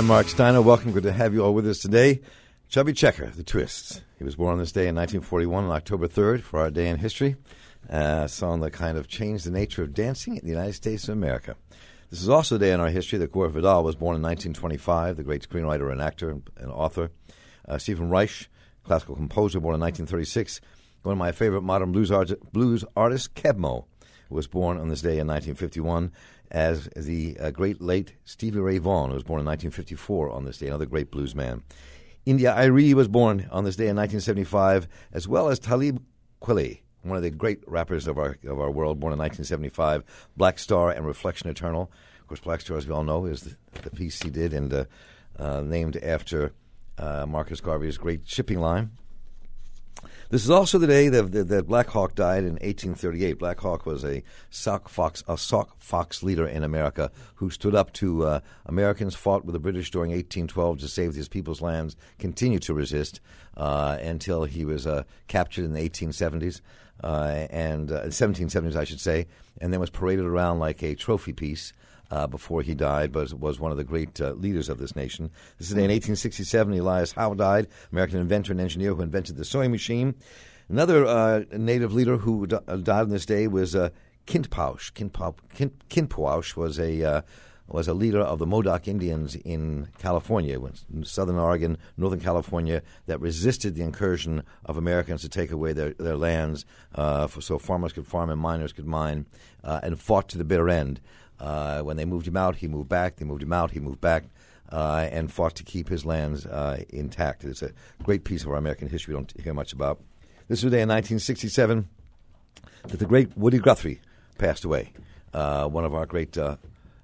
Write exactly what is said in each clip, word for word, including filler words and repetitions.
I'm Mark Steiner. Welcome. Good to have you all with us today. Chubby Checker, The Twists. He was born on this day in nineteen forty-one on October third for our day in history. Uh, a song that kind of changed the nature of dancing in the United States of America. This is also the day in our history that Gore Vidal was born in nineteen twenty-five, the great screenwriter and actor and, and author. Uh, Stephen Reich, classical composer, born in nineteen thirty-six. One of my favorite modern blues, art, blues artists, Keb' Mo', was born on this day in nineteen fifty-one, as the uh, great late Stevie Ray Vaughan, who was born in nineteen fifty-four on this day, another great blues man. India Arie was born on this day in nineteen seventy-five, as well as Talib Kweli, one of the great rappers of our of our world, born in nineteen seventy-five. Black Star and Reflection Eternal. Of course, Black Star, as we all know, is the, the piece he did and uh, uh, named after uh, Marcus Garvey's great shipping line. This is also the day that, that, that Black Hawk died in eighteen thirty-eight. Black Hawk was a Sauk Fox, a Sauk Fox leader in America who stood up to uh, Americans, fought with the British during eighteen twelve to save his people's lands, continued to resist uh, until he was uh, captured in the eighteen seventies, uh, and uh, seventeen seventies, I should say, and then was paraded around like a trophy piece. Uh, before he died, but was one of the great uh, leaders of this nation. This is the day in eighteen sixty-seven, Elias Howe died, American inventor and engineer who invented the sewing machine. Another uh, native leader who d- uh, died on this day was uh, Kintpausch. Kintpausch. Kint- Kintpausch was a uh, was a leader of the Modoc Indians in California, in southern Oregon, northern California, that resisted the incursion of Americans to take away their, their lands uh, for, so farmers could farm and miners could mine, uh, and fought to the bitter end. Uh, when they moved him out, he moved back. They moved him out, he moved back, uh, and fought to keep his lands uh, intact. It's a great piece of our American history we don't hear much about. This was the day in nineteen sixty-seven that the great Woody Guthrie passed away, uh, one of our great uh,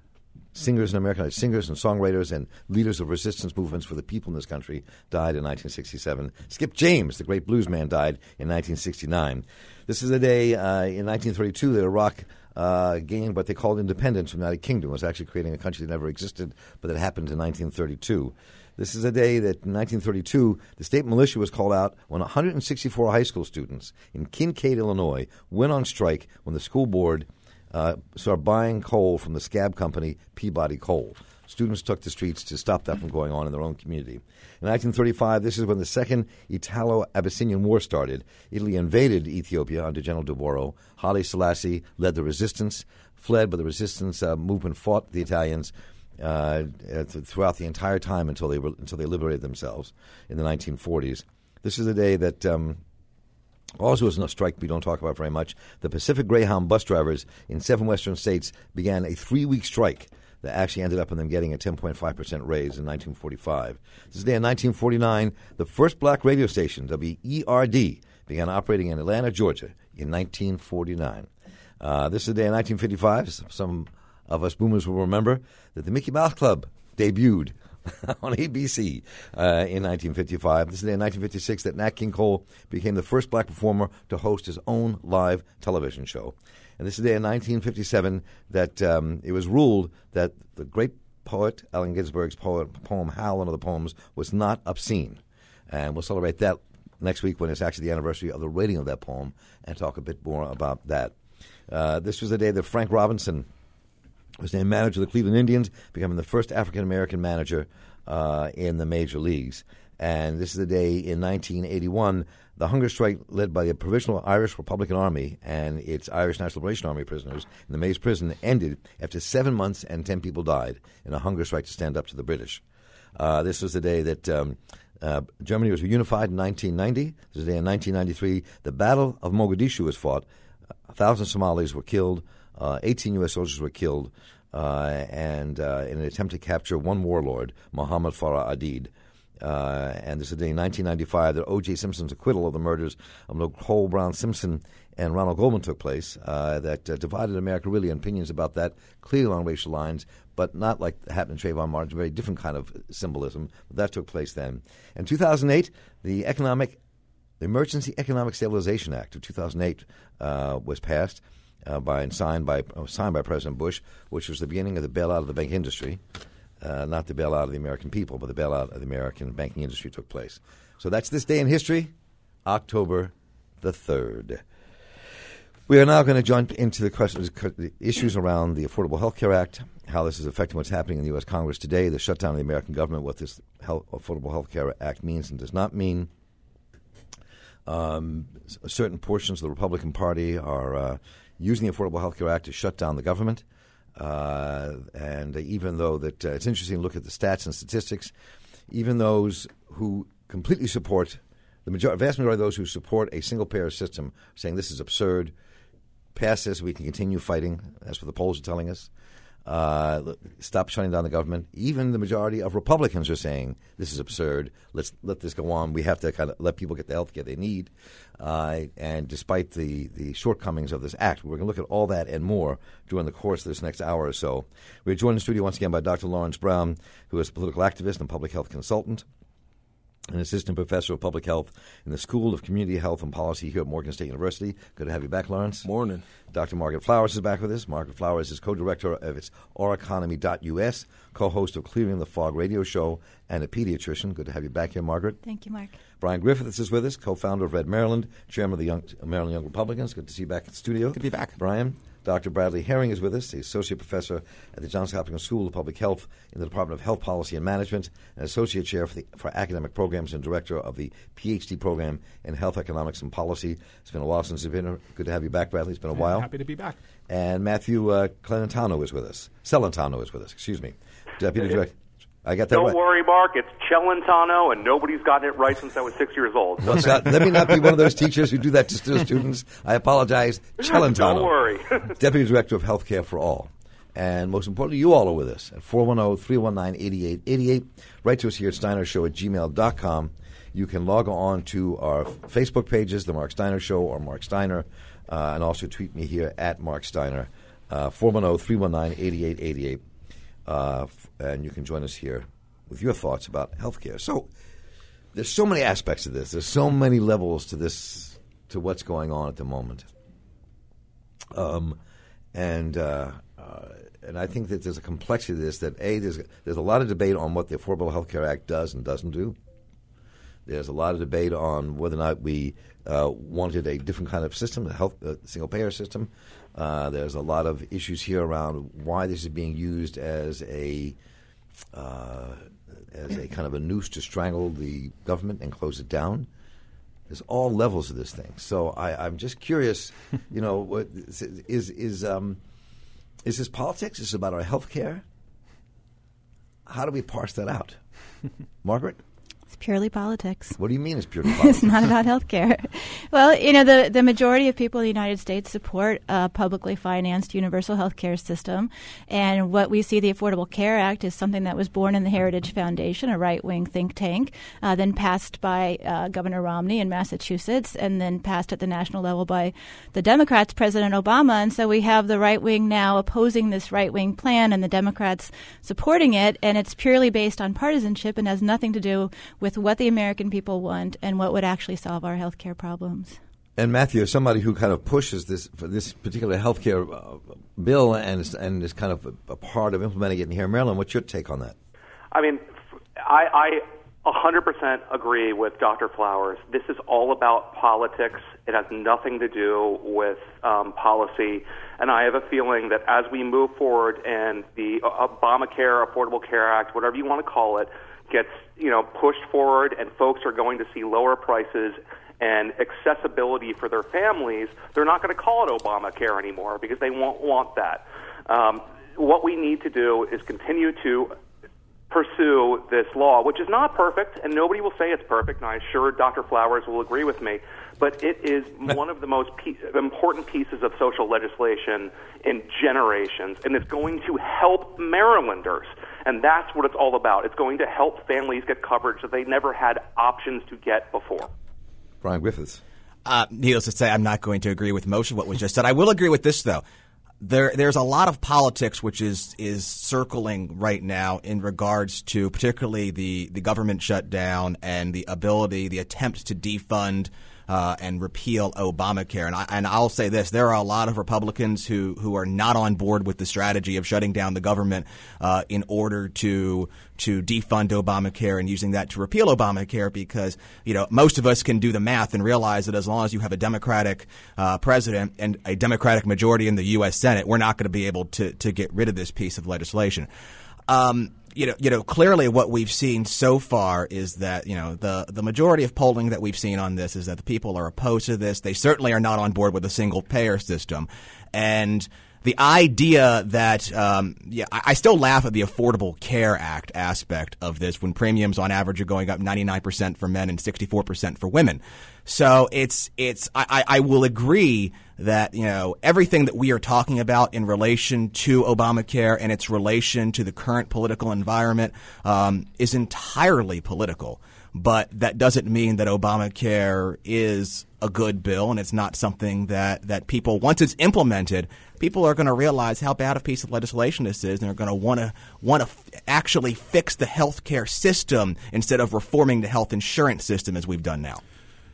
singers in America, singers and songwriters and leaders of resistance movements for the people in this country, died in nineteen sixty-seven. Skip James, the great blues man, died in nineteen sixty-nine. This is the day uh, in nineteen thirty-two that Iraq Uh, gained what they called independence from the United Kingdom. It was actually creating a country that never existed, but that happened in nineteen thirty-two. This is a day that in nineteen thirty-two, the state militia was called out when one hundred sixty-four high school students in Kincaid, Illinois, went on strike when the school board uh, started buying coal from the scab company Peabody Coal. Students took the streets to stop that from going on in their own community. In nineteen thirty-five, this is when the Second Italo-Abyssinian War started. Italy invaded Ethiopia under General Duboro. Haile Selassie led the resistance, fled, but the resistance uh, movement fought the Italians uh, th- throughout the entire time until they, re- until they liberated themselves in the nineteen forties. This is the day that um, also was a strike we don't talk about very much. The Pacific Greyhound bus drivers in seven western states began a three-week strike that actually ended up in them getting a ten point five percent raise in nineteen forty-five. This day in nineteen forty-nine, the first black radio station, W E R D, began operating in Atlanta, Georgia in nineteen forty-nine. Uh, this is the day in nineteen fifty-five. Some of us boomers will remember that the Mickey Mouse Club debuted on A B C uh, in nineteen fifty-five. This is the day in nineteen fifty-six that Nat King Cole became the first black performer to host his own live television show. And this is the day in nineteen fifty-seven that um, it was ruled that the great poet, Allen Ginsberg's poet, poem Howl, one of the poems, was not obscene. And we'll celebrate that next week when it's actually the anniversary of the rating of that poem and talk a bit more about that. Uh, this was the day that Frank Robinson was named manager of the Cleveland Indians, becoming the first African-American manager uh, in the major leagues. And this is the day in nineteen eighty-one, the hunger strike led by the Provisional Irish Republican Army and its Irish National Liberation Army prisoners in the Maze Prison ended after seven months and ten people died in a hunger strike to stand up to the British. Uh, this was the day that um, uh, Germany was reunified in nineteen ninety. This was the day in nineteen ninety-three. The Battle of Mogadishu was fought. A thousand Somalis were killed. Uh, eighteen U S soldiers were killed uh, and uh, in an attempt to capture one warlord, Mohammed Farah Aidid. Uh, and this is the day in nineteen ninety-five that O J. Simpson's acquittal of the murders of Nicole Brown Simpson and Ronald Goldman took place, uh, that uh, divided America really in opinions about that, clearly along racial lines, but not like happened in Trayvon Martin, a very different kind of symbolism. But that took place then. In two thousand eight, the economic, the Emergency Economic Stabilization Act of two thousand eight uh, was passed uh, by and signed by uh, signed by President Bush, which was the beginning of the bailout of the bank industry. Uh, not the bailout of the American people, but the bailout of the American banking industry took place. So that's this day in history, October the third. We are now going to jump into the questions, the issues around the Affordable Health Care Act how this is affecting what's happening in the U S. Congress today, the shutdown of the American government, what this health, Affordable Health Care Act means and does not mean. Um, certain portions of the Republican Party are uh, using the Affordable Health Care Act to shut down the government. Uh, and even though that uh, it's interesting to look at the stats and statistics, even those who completely support, the major- vast majority of those who support a single-payer system saying this is absurd, pass this, we can continue fighting. That's what the polls are telling us. Uh, stop shutting down the government. Even the majority of Republicans are saying this is absurd. Let's let this go on. We have to kind of let people get the health care they need. Uh, and despite the, the shortcomings of this act, we're going to look at all that and more during the course of this next hour or so. We're joined in the studio once again by Doctor Lawrence Brown, who is a political activist and public health consultant, an assistant professor of public health in the School of Community Health and Policy here at Morgan State University. Good to have you back, Lawrence. Morning. Doctor Margaret Flowers is back with us. Margaret Flowers is co-director of its our economy dot U S, co-host of Clearing the Fog radio show, and a pediatrician. Good to have you back here, Margaret. Thank you, Mark. Brian Griffiths is with us, co-founder of Red Maryland, chairman of the Young, Maryland Young Republicans. Good to see you back in the studio. Good to be back. Brian. Doctor Bradley Herring is with us. He's associate professor at the Johns Hopkins School of Public Health in the Department of Health Policy and Management, and associate chair for, the, for academic programs and director of the P H D program in Health Economics and Policy. It's been a while since you've been here. Good to have you back, Bradley. It's been a yeah, while. Happy to be back. And Matthew uh, Celentano is with us. Celentano is with us. Excuse me, Deputy Director. I got that Don't right. worry, Mark. It's Celentano, and nobody's gotten it right since I was six years old. Well, so, let me not be one of those teachers who do that to their students. I apologize. Celentano. Don't worry. Deputy Director of Healthcare for All. And most importantly, you all are with us at four one zero, three one nine, eight eight eight eight. Write to us here at Steiner Show at gmail dot com. You can log on to our Facebook pages, The Mark Steiner Show or Mark Steiner, uh, and also tweet me here at Mark Steiner, uh, four one zero, three one nine, eight eight eight eight. Uh, and you can join us here with your thoughts about healthcare. So there's so many aspects of this. There's so many levels to this, to what's going on at the moment. Um, and uh, uh, and I think that there's a complexity to this. That a there's there's a lot of debate on what the Affordable Health Care Act does and doesn't do. There's a lot of debate on whether or not we uh, wanted a different kind of system, a health uh, single-payer system. Uh, there's a lot of issues here around why this is being used as a uh, as a kind of a noose to strangle the government and close it down. There's all levels of this thing. So I, I'm just curious, you know, what, is is um, is this politics? Is this about our health care? How do we parse that out? Margaret? It's purely politics. What do you mean it's purely politics? It's not about health care. Well, you know, the, the majority of people in the United States support a publicly financed universal health care system. And what we see, the Affordable Care Act, is something that was born in the Heritage Foundation, a right-wing think tank, uh, then passed by uh, Governor Romney in Massachusetts, and then passed at the national level by the Democrats, President Obama. And so we have the right wing now opposing this right-wing plan and the Democrats supporting it. And it's purely based on partisanship and has nothing to do with what the American people want and what would actually solve our health care problems. And Matthew, as somebody who kind of pushes this for this particular health care uh, bill and is, and is kind of a, a part of implementing it here in Maryland, what's your take on that? I mean, I, I one hundred percent agree with Doctor Flowers. This is all about politics. It has nothing to do with um, policy. And I have a feeling that as we move forward and the Obamacare, Affordable Care Act, whatever you want to call it, gets, you know, pushed forward and folks are going to see lower prices and accessibility for their families, they're not going to call it Obamacare anymore because they won't want that. Um, what we need to do is continue to pursue this law, which is not perfect, and nobody will say it's perfect, and I'm sure Doctor Flowers will agree with me, but it is one of the most pe- important pieces of social legislation in generations, and it's going to help Marylanders, and that's what it's all about. It's going to help families get coverage that they never had options to get before. Brian Griffiths. Uh, needless to say, I'm not going to agree with most of what was just said. I will agree with this, though. There, there's a lot of politics which is is circling right now in regards to particularly the, the government shutdown and the ability, the attempt to defund uh, and repeal Obamacare. And, I, and I'll say this, there are a lot of Republicans who, who are not on board with the strategy of shutting down the government uh, in order to to defund Obamacare and using that to repeal Obamacare because, you know, most of us can do the math and realize that as long as you have a Democratic uh, president and a Democratic majority in the U S Senate, we're not going to be able to, to get rid of this piece of legislation. Um, you know, you know, clearly what we've seen so far is that, you know, the, the majority of polling that we've seen on this is that the people are opposed to this. They certainly are not on board with a single payer system. And the idea that, um, yeah, I, I still laugh at the Affordable Care Act aspect of this when premiums on average are going up ninety-nine percent for men and sixty-four percent for women. So it's, it's, I, I will agree that, you know, everything that we are talking about in relation to Obamacare and its relation to the current political environment, um, is entirely political. But that doesn't mean that Obamacare is a good bill, and it's not something that, that people, once it's implemented, people are going to realize how bad a piece of legislation this is, and they're going to want to want to f- actually fix the health care system instead of reforming the health insurance system as we've done now.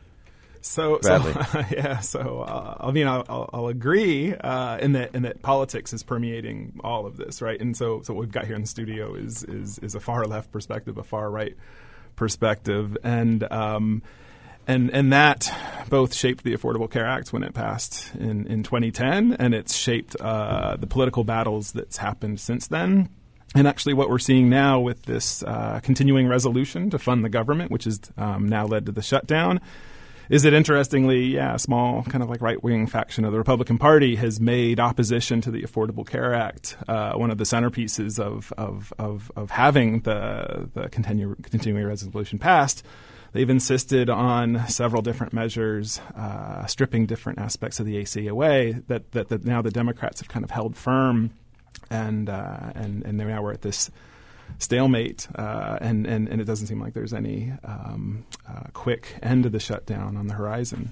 So, so yeah, so uh, I mean, I'll, I'll agree uh, in that in that politics is permeating all of this, right? And so, so what we've got here in the studio is is is a far left perspective, a far right perspective, and um, and and that both shaped the Affordable Care Act when it passed in, in twenty ten, and it's shaped uh, the political battles that's happened since then. And actually what we're seeing now with this uh, continuing resolution to fund the government, which has um, now led to the shutdown, is that interestingly, yeah, a small kind of like right-wing faction of the Republican Party has made opposition to the Affordable Care Act uh, one of the centerpieces of of of, of having the the continue, continuing resolution passed. They've insisted on several different measures, uh, stripping different aspects of the A C away that, that that now the Democrats have kind of held firm, and uh, and and now we're at this stalemate, uh, and, and, and it doesn't seem like there's any um, uh, quick end to the shutdown on the horizon.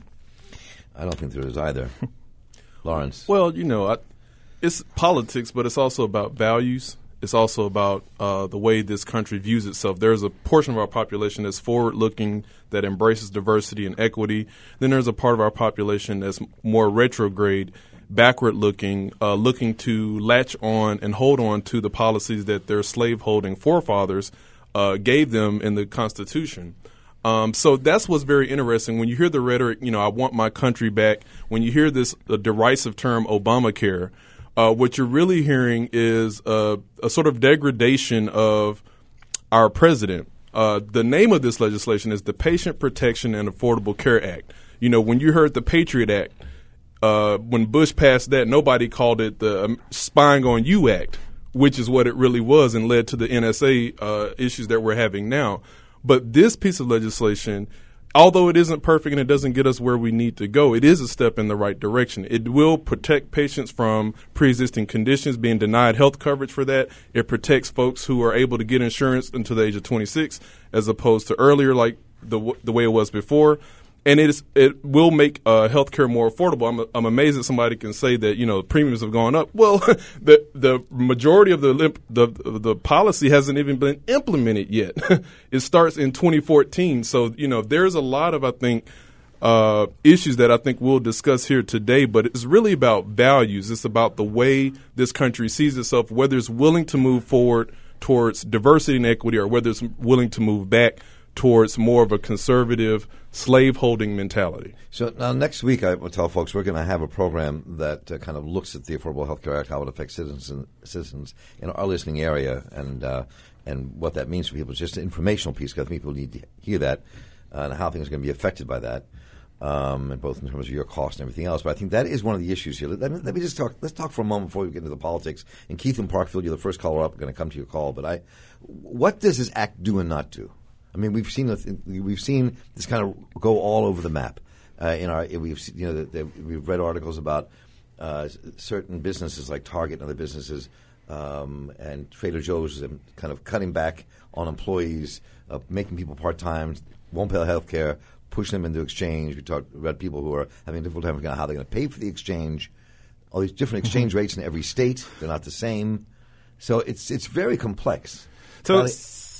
I don't think there is either. Lawrence? Well, you know, I, it's politics, but it's also about values. It's also about uh, the way this country views itself. There's a portion of our population that's forward-looking, that embraces diversity and equity. Then there's a part of our population that's more retrograde, backward-looking, uh, looking to latch on and hold on to the policies that their slave-holding forefathers uh, gave them in the Constitution. Um, so that's what's very interesting. When you hear the rhetoric, you know, I want my country back, when you hear this uh, derisive term Obamacare, uh, what you're really hearing is uh, a sort of degradation of our president. Uh, the name of this legislation is the Patient Protection and Affordable Care Act. You know, when you heard the Patriot Act, Uh, when Bush passed that, nobody called it the um, Spying on You Act, which is what it really was and led to the N S A uh, issues that we're having now. But this piece of legislation, although it isn't perfect and it doesn't get us where we need to go, it is a step in the right direction. It will protect patients from pre-existing conditions, being denied health coverage for that. It protects folks who are able to get insurance until the age of twenty-six as opposed to earlier, like the the way it was before. And it is, it will make uh, healthcare more affordable. I'm, I'm amazed that somebody can say that, you know, premiums have gone up. Well, the the majority of the the the policy hasn't even been implemented yet. It starts in twenty fourteen. So, you know, there's a lot of, I think, uh, issues that I think we'll discuss here today. But it's really about values. It's about the way this country sees itself, whether it's willing to move forward towards diversity and equity or whether it's willing to move back towards more of a conservative slave-holding mentality. So now next week I will tell folks we're going to have a program that uh, kind of looks at the Affordable Health Care Act, how it affects citizens citizens in our listening area, and uh, and what that means for people. It's just an informational piece because people need to hear that uh, and how things are going to be affected by that, um, and both in terms of your cost and everything else. But I think that is one of the issues here. Let me, let me just talk. Let's talk for a moment before we get into the politics. And Keith and Parkfield, you're the first caller up. I'm going to come to your call. But I, what does this act do and not do? I mean, we've seen we've seen this kind of go all over the map. Uh, in our, we've you know, the, the, we've read articles about uh, certain businesses like Target and other businesses, um, and Trader Joe's, and kind of cutting back on employees, uh, making people part time, won't pay health care, pushing them into exchange. We talked about people who are having a difficult time figuring out how they're going to pay for the exchange. All these different exchange rates in every state, they're not the same. So it's it's very complex. So. Uh,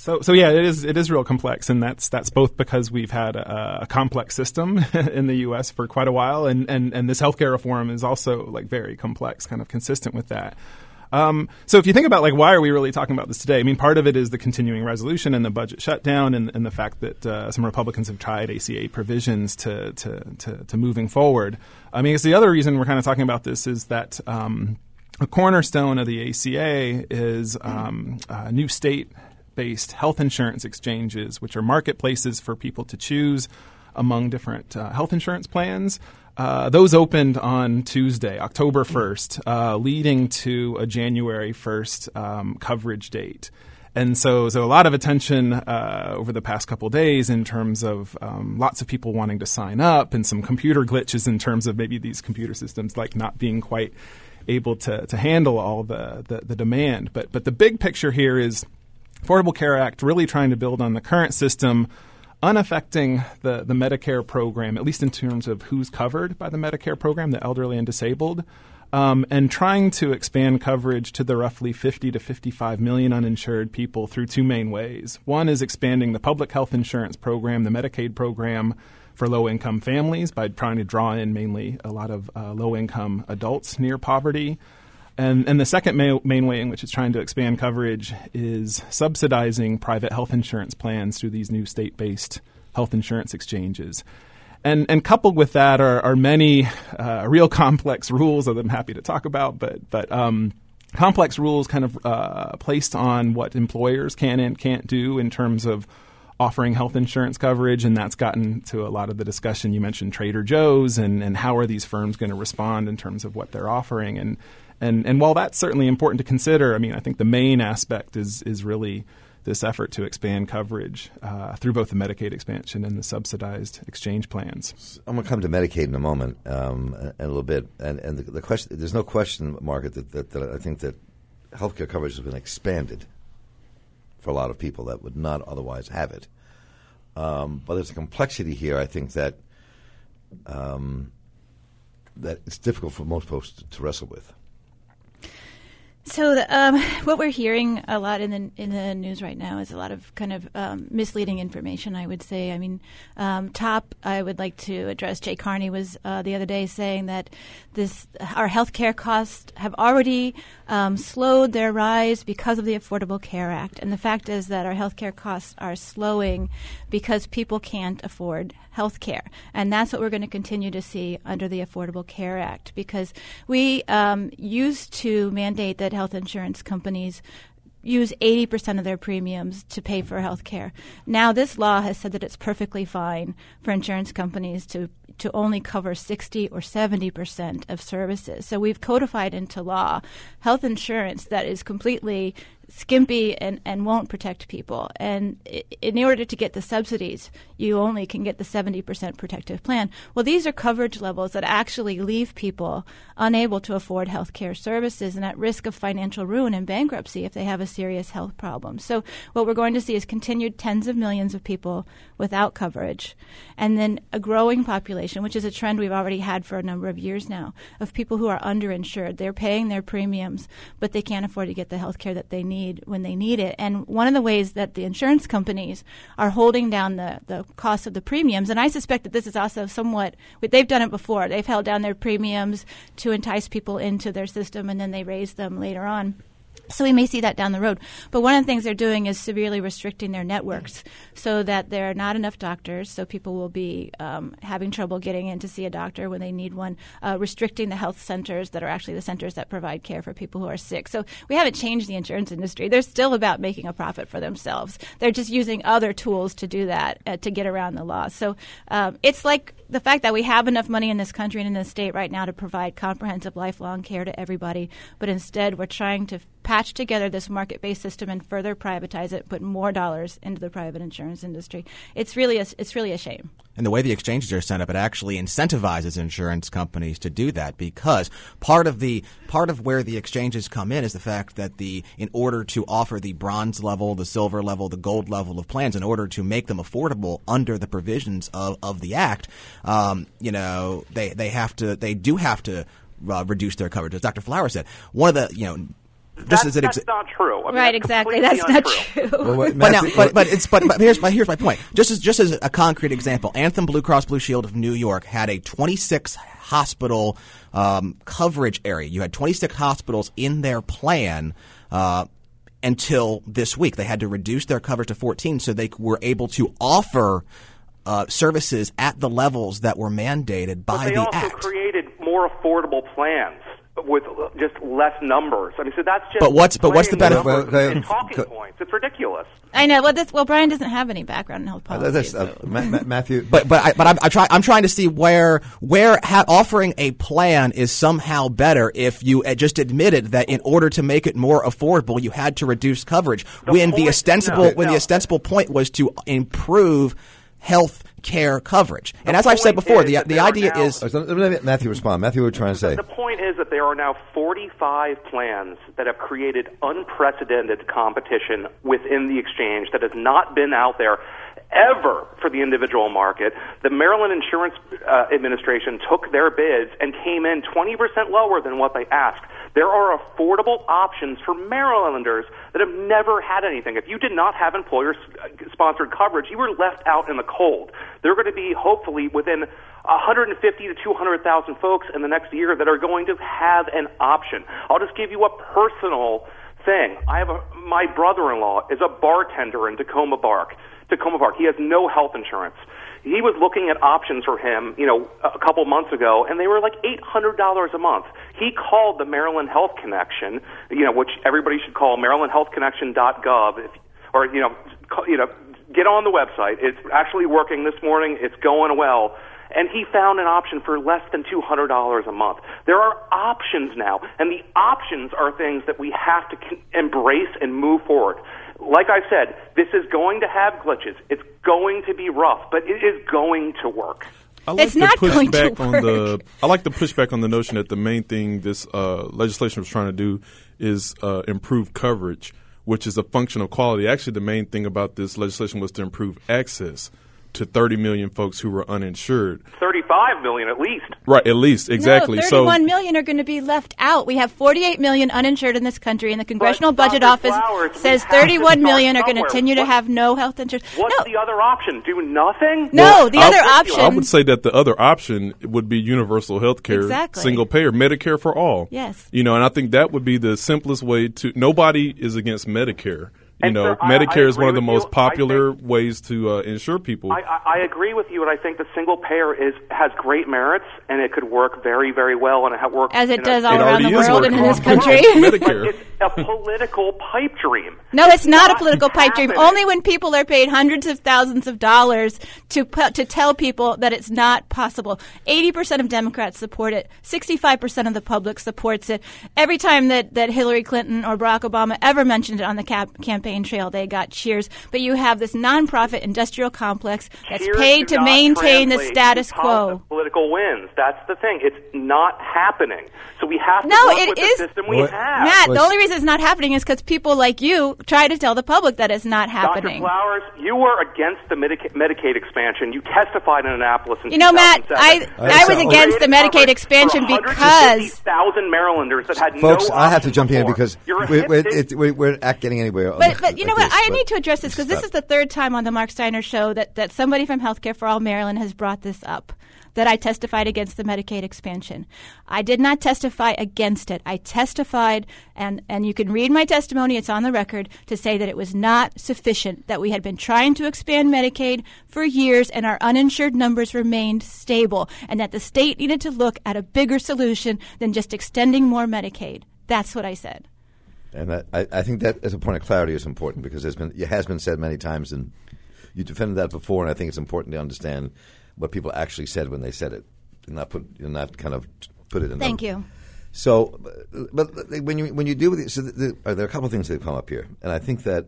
So, so yeah, it is it is real complex, and that's that's both because we've had a, a complex system in the U S for quite a while, and, and, and this healthcare reform is also like very complex, kind of consistent with that. Um, so if you think about like why are we really talking about this today? I mean, part of it is the continuing resolution and the budget shutdown, and, and the fact that uh, some Republicans have tried A C A provisions to to, to to moving forward. I mean, I guess the other reason we're kind of talking about this is that um, a cornerstone of the A C A is um, uh, new state-based health insurance exchanges, which are marketplaces for people to choose among different uh, health insurance plans. Uh, those opened on Tuesday, October first, uh, leading to a January first um, coverage date. And so, so a lot of attention uh, over the past couple of days in terms of um, lots of people wanting to sign up, and some computer glitches in terms of maybe these computer systems like not being quite able to, to handle all the, the, the demand. But, but the big picture here is Affordable Care Act really trying to build on the current system, unaffecting the, the Medicare program, at least in terms of who's covered by the Medicare program, the elderly and disabled, um, and trying to expand coverage to the roughly fifty to fifty-five million uninsured people through two main ways. One is expanding the public health insurance program, the Medicaid program, for low-income families by trying to draw in mainly a lot of uh, low-income adults near poverty. And, and the second main, main way in which it's trying to expand coverage is subsidizing private health insurance plans through these new state-based health insurance exchanges. And, and coupled with that are, are many uh, real complex rules that I'm happy to talk about, but, but um, complex rules kind of uh, placed on what employers can and can't do in terms of offering health insurance coverage, and that's gotten to a lot of the discussion. You mentioned Trader Joe's, and, and how are these firms going to respond in terms of what they're offering. And And and while that's certainly important to consider, I mean, I think the main aspect is is really this effort to expand coverage uh, through both the Medicaid expansion and the subsidized exchange plans. I'm going to come to Medicaid in a moment, um, in a little bit. And, and the, the question, there's no question, Margaret, that, that, that I think that healthcare coverage has been expanded for a lot of people that would not otherwise have it. Um, but there's a complexity here, I think, that um, that it's difficult for most folks to, to wrestle with. So the, um, what we're hearing a lot in the in the news right now is a lot of kind of um, misleading information, I would say. I mean, um, top, I would like to address. Jay Carney was uh, the other day saying that this our healthcare costs have already um, slowed their rise because of the Affordable Care Act. And the fact is that our healthcare costs are slowing because people can't afford healthcare. And that's what we're going to continue to see under the Affordable Care Act, because we um, used to mandate that health insurance companies use eighty percent of their premiums to pay for health care. Now this law has said that it's perfectly fine for insurance companies to to only cover sixty or seventy percent of services. So we've codified into law health insurance that is completely skimpy and, and won't protect people. And in order to get the subsidies, you only can get the seventy percent protective plan. Well, these are coverage levels that actually leave people unable to afford health care services and at risk of financial ruin and bankruptcy if they have a serious health problem. So what we're going to see is continued tens of millions of people without coverage, and then a growing population, which is a trend we've already had for a number of years now, of people who are underinsured. They're paying their premiums, but they can't afford to get the health care that they need when they need it. And one of the ways that the insurance companies are holding down the, the cost of the premiums, and I suspect that this is also somewhat, they've done it before. They've held down their premiums to entice people into their system, and then they raise them later on. So we may see that down the road. But one of the things they're doing is severely restricting their networks so that there are not enough doctors, so people will be um, having trouble getting in to see a doctor when they need one, uh, restricting the health centers that are actually the centers that provide care for people who are sick. So we haven't changed the insurance industry. They're still about making a profit for themselves. They're just using other tools to do that, uh, to get around the law. So um, it's like the fact that we have enough money in this country and in this state right now to provide comprehensive lifelong care to everybody, but instead we're trying to patch together this market-based system and further privatize it, put more dollars into the private insurance industry. It's really a, it's really a shame. And the way the exchanges are set up, it actually incentivizes insurance companies to do that, because part of the part of where the exchanges come in is the fact that the in order to offer the bronze level, the silver level, the gold level of plans, in order to make them affordable under the provisions of, of the Act, um, you know, they they have to they do have to uh, reduce their coverage. As Doctor Flower said, one of the you know. This that's, is an that's exa- not true. I mean, right, that's exactly. That's untrue. not true. Well, what, But now, Matthew, but but it's but, but here's my here's my point. Just as just as a concrete example, Anthem Blue Cross Blue Shield of New York had a twenty-six hospital um, coverage area. You had twenty-six hospitals in their plan. Uh, Until this week, they had to reduce their coverage to fourteen, so they were able to offer uh, services at the levels that were mandated by but they the also act. created more affordable plans with just less numbers. I mean, so that's just. But what's- but what's the playing benefit- numbers Well, and okay, talking co- points? It's ridiculous. I know. Well, this, well, Brian doesn't have any background in health Uh, policy. that's, uh, so. Ma- Ma- Matthew, But but I, but I'm, I'm trying I'm trying to see where where ha- offering a plan is somehow better if you uh, just admitted that in order to make it more affordable you had to reduce coverage The when the point- ostensible no, when the no. ostensible point was to improve health care coverage. And The as I've said point before, is the that the there are idea now- is Uh, so let me let Matthew respond. Matthew, what we're trying to say. The point is that there are now forty-five plans that have created unprecedented competition within the exchange that has not been out there ever for the individual market. The Maryland Insurance uh, Administration took their bids and came in twenty percent lower than what they asked. There are affordable options for Marylanders that have never had anything. If you did not have employer-sponsored coverage, you were left out in the cold. There are going to be, hopefully, within one hundred fifty to two hundred thousand folks in the next year that are going to have an option. I'll just give you a personal thing. I have a, my brother-in-law is a bartender in Tacoma Park. Tacoma Park. He has no health insurance. He was looking at options for him, you know, a couple months ago, and they were like eight hundred dollars a month. He called the Maryland Health Connection, you know, which everybody should call maryland health connection dot gov, if, or you know, call, you know, get on the website. It's actually working this morning. It's going well. And he found an option for less than two hundred dollars a month. There are options now, and the options are things that we have to con- embrace and move forward. Like I said, this is going to have glitches. It's going to be rough, but it is going to work. I like It's to not push going to back on the. work. I like to push back on the notion that the main thing this uh, legislation was trying to do is uh, improve coverage, which is a function of quality. Actually, the main thing about this legislation was to improve access to thirty million folks who were uninsured. thirty-five million at least. Right, at least, exactly. No, so thirty-one million are going to be left out. We have forty-eight million uninsured in this country, and the Congressional But, Budget Doctor Office Flowers, we says have to thirty-one million start are going to somewhere. continue to What- have no health insurance. What's no, the other option? Do nothing? no, the I- other I option. would say that the other option would be universal health care, Exactly. single payer, Medicare for all. Yes. You know, and I think that would be the simplest way to. Nobody is against Medicare. You And, know, sir, I- Medicare I is one of the agree with most you. I popular think- ways to uh, insure people. I, I, I agree with you, and I think the single payer is has great merits, and it could work very, very well, and it works As it in a- does all It around already the is world and in working this on country. Medicare. But it's a political pipe dream. No, it's not a not political pipe dream. happening. Only when people are paid hundreds of thousands of dollars to pu- to tell people that it's not possible. eighty percent of Democrats support it. sixty-five percent of the public supports it. Every time that, that Hillary Clinton or Barack Obama ever mentioned it on the cap- campaign trail, they got cheers. But you have this nonprofit industrial complex that's Cheers paid do to not maintain the translate status to quo. positive Political wins. That's the thing. It's not happening. So we have to No, work it with is- the system we What- have. Matt, was- the only reason it's not happening is because people like you try to tell the public that it's not happening. Doctor Flowers, you were against the Medica- Medicaid expansion. You testified in Annapolis in You know, Matt, two thousand I seven. I was so- against the Created Medicaid coverage expansion for one hundred fifty because. thousand Marylanders that had Folks, no I have to options jump in before. because You're a we're, we're, hipster. it, we're, we're not getting anywhere. But, but you know like what? this, I but need to address this because this stop. is the third time on the Mark Steiner show that, that somebody from Healthcare for All Maryland has brought this up, that I testified against the Medicaid expansion. I did not testify against it. I testified, and, and you can read my testimony, it's on the record, to say that it was not sufficient, that we had been trying to expand Medicaid for years and our uninsured numbers remained stable, and that the state needed to look at a bigger solution than just extending more Medicaid. That's what I said. And that, I, I think that as a point of clarity is important because there's been, it has been said many times, and you defended that before, and I think it's important to understand what people actually said when they said it, and not put, and not kind of put it in. Thank the, you. So, but when you when you deal with it, so the, the, uh, there are a couple of things that come up here, and I think that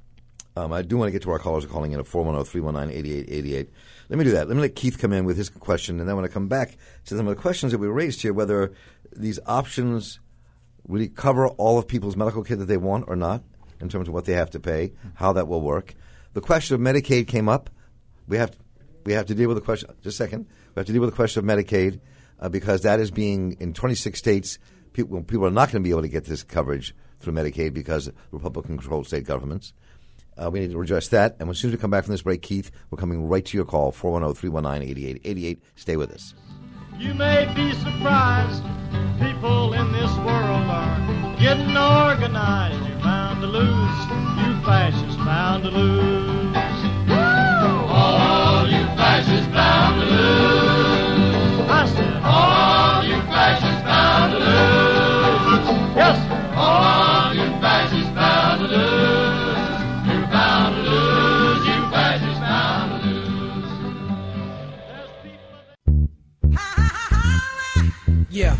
um, I do want to get to our callers calling in at four one zero, three one nine, eight eight eight eight. Let me do that. Let me let Keith come in with his question, and then when I come back to some of the questions that we raised here, whether these options really cover all of people's medical care that they want or not, in terms of what they have to pay, how that will work. The question of Medicaid came up. We have to, we have to deal with the question. Just a second. We have to deal with the question of Medicaid uh, because that is being in twenty-six states. People, people are not going to be able to get this coverage through Medicaid because of Republican-controlled state governments. Uh, we need to address that. And as soon as we come back from this break, Keith, we're coming right to your call, four one zero, three one nine, eight eight eight eight. Stay with us. You may be surprised, people in this world are getting organized. You're bound to lose, you fascists bound to lose. All you fascists bound to lose. I said, all you fascists bound to lose. Yes, sir. All you fascists bound to lose. You're bound to lose, you fascists bound to lose. There's people... Yeah.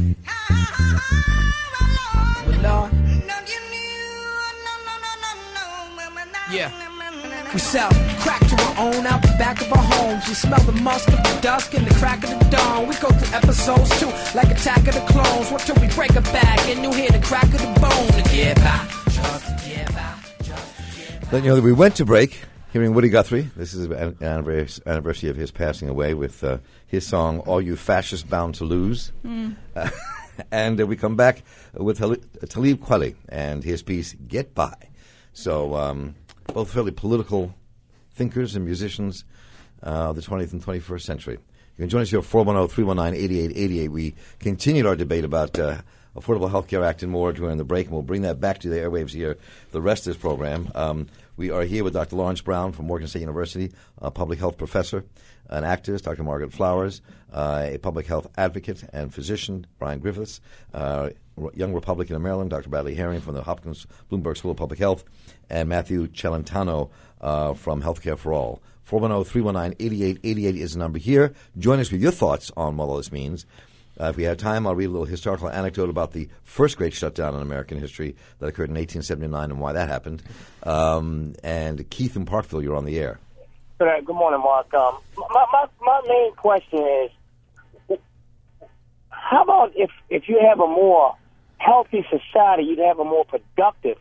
Well, Lord. Yeah. We sell crack to our own out the back of our homes. We smell the musk of the dusk and the crack of the dawn. We go through episodes too, like Attack of the Clones. What till we break a back and you hear the crack of the bone to get by. Just to get by. Just to get by. Then, you know, we went to break hearing Woody Guthrie. This is an anniversary of his passing away with uh, his song, All You Fascists Bound to Lose. Mm. Uh, and uh, we come back with Talib Kweli and his piece, Get By. So, um, both fairly political thinkers and musicians uh, of the twentieth and twenty-first century. You can join us here at four one zero, three one nine, eight eight eight eight. We continued our debate about uh, Affordable Health Care Act and more during the break, and we'll bring that back to the airwaves here for the rest of this program. Um, we are here with Doctor Lawrence Brown from Morgan State University, a public health professor, an activist, Doctor Margaret Flowers, uh, a public health advocate and physician, Brian Griffiths, uh, young Republican in Maryland, Doctor Bradley Herring from the Hopkins Bloomberg School of Public Health, and Matthew Celentano uh, from Healthcare for All. four one zero, three one nine, eight eight eight eight is the number here. Join us with your thoughts on what all this means. Uh, if we have time, I'll read a little historical anecdote about the first great shutdown in American history that occurred in eighteen seventy-nine and why that happened. Um, and Keith in Parkville, you're on the air. Good morning, Mark. Um, my, my my main question is, how about if, if you have a more healthy society, you'd have a more productive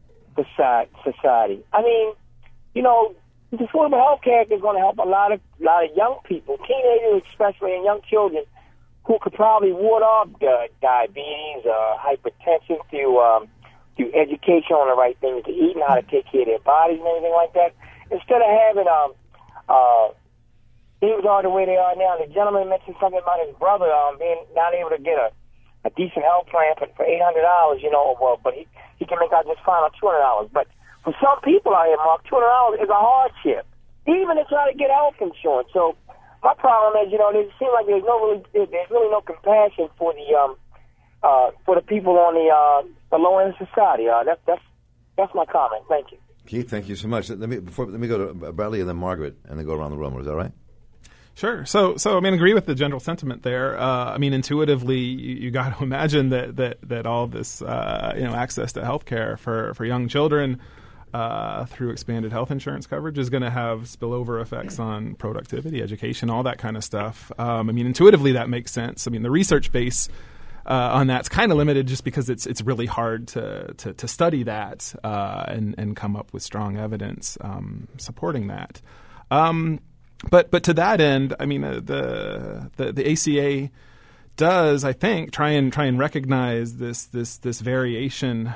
society? I mean, you know, the Affordable Health Care Act is going to help a lot of lot of young people, teenagers especially, and young children who could probably ward off uh, diabetes, uh, hypertension, through um, through education on the right things to eat and how to take care of their bodies and everything like that. Instead of having um, uh, things are the way they are now. The gentleman mentioned something about his brother um, being not able to get a, a decent health plan for, for eight hundred dollars, you know, well, but he, he can make out just fine on two hundred dollars. But for some people out here, Mark, two hundred dollars is a hardship, even to try to get health insurance. So my problem is, you know, it seems like there's no really, there's really no compassion for the um, uh, for the people on the uh, the low end of society. Uh, that's that's that's my comment. Thank you. Keith, thank you so much. Let me before let me go to Bradley and then Margaret, and then go around the room. Is that right? Sure. So, so I mean, agree with the general sentiment there. Uh, I mean, intuitively, you, you got to imagine that that that all this, uh, you know, access to health care for for young children uh, through expanded health insurance coverage is going to have spillover effects on productivity, education, all that kind of stuff. Um, I mean, intuitively, that makes sense. I mean, the research base Uh, on that's kind of limited just because it's it's really hard to to, to study that uh, and and come up with strong evidence um, supporting that. Um, but but to that end, I mean uh, the, the the A C A does, I think, try and try and recognize this this this variation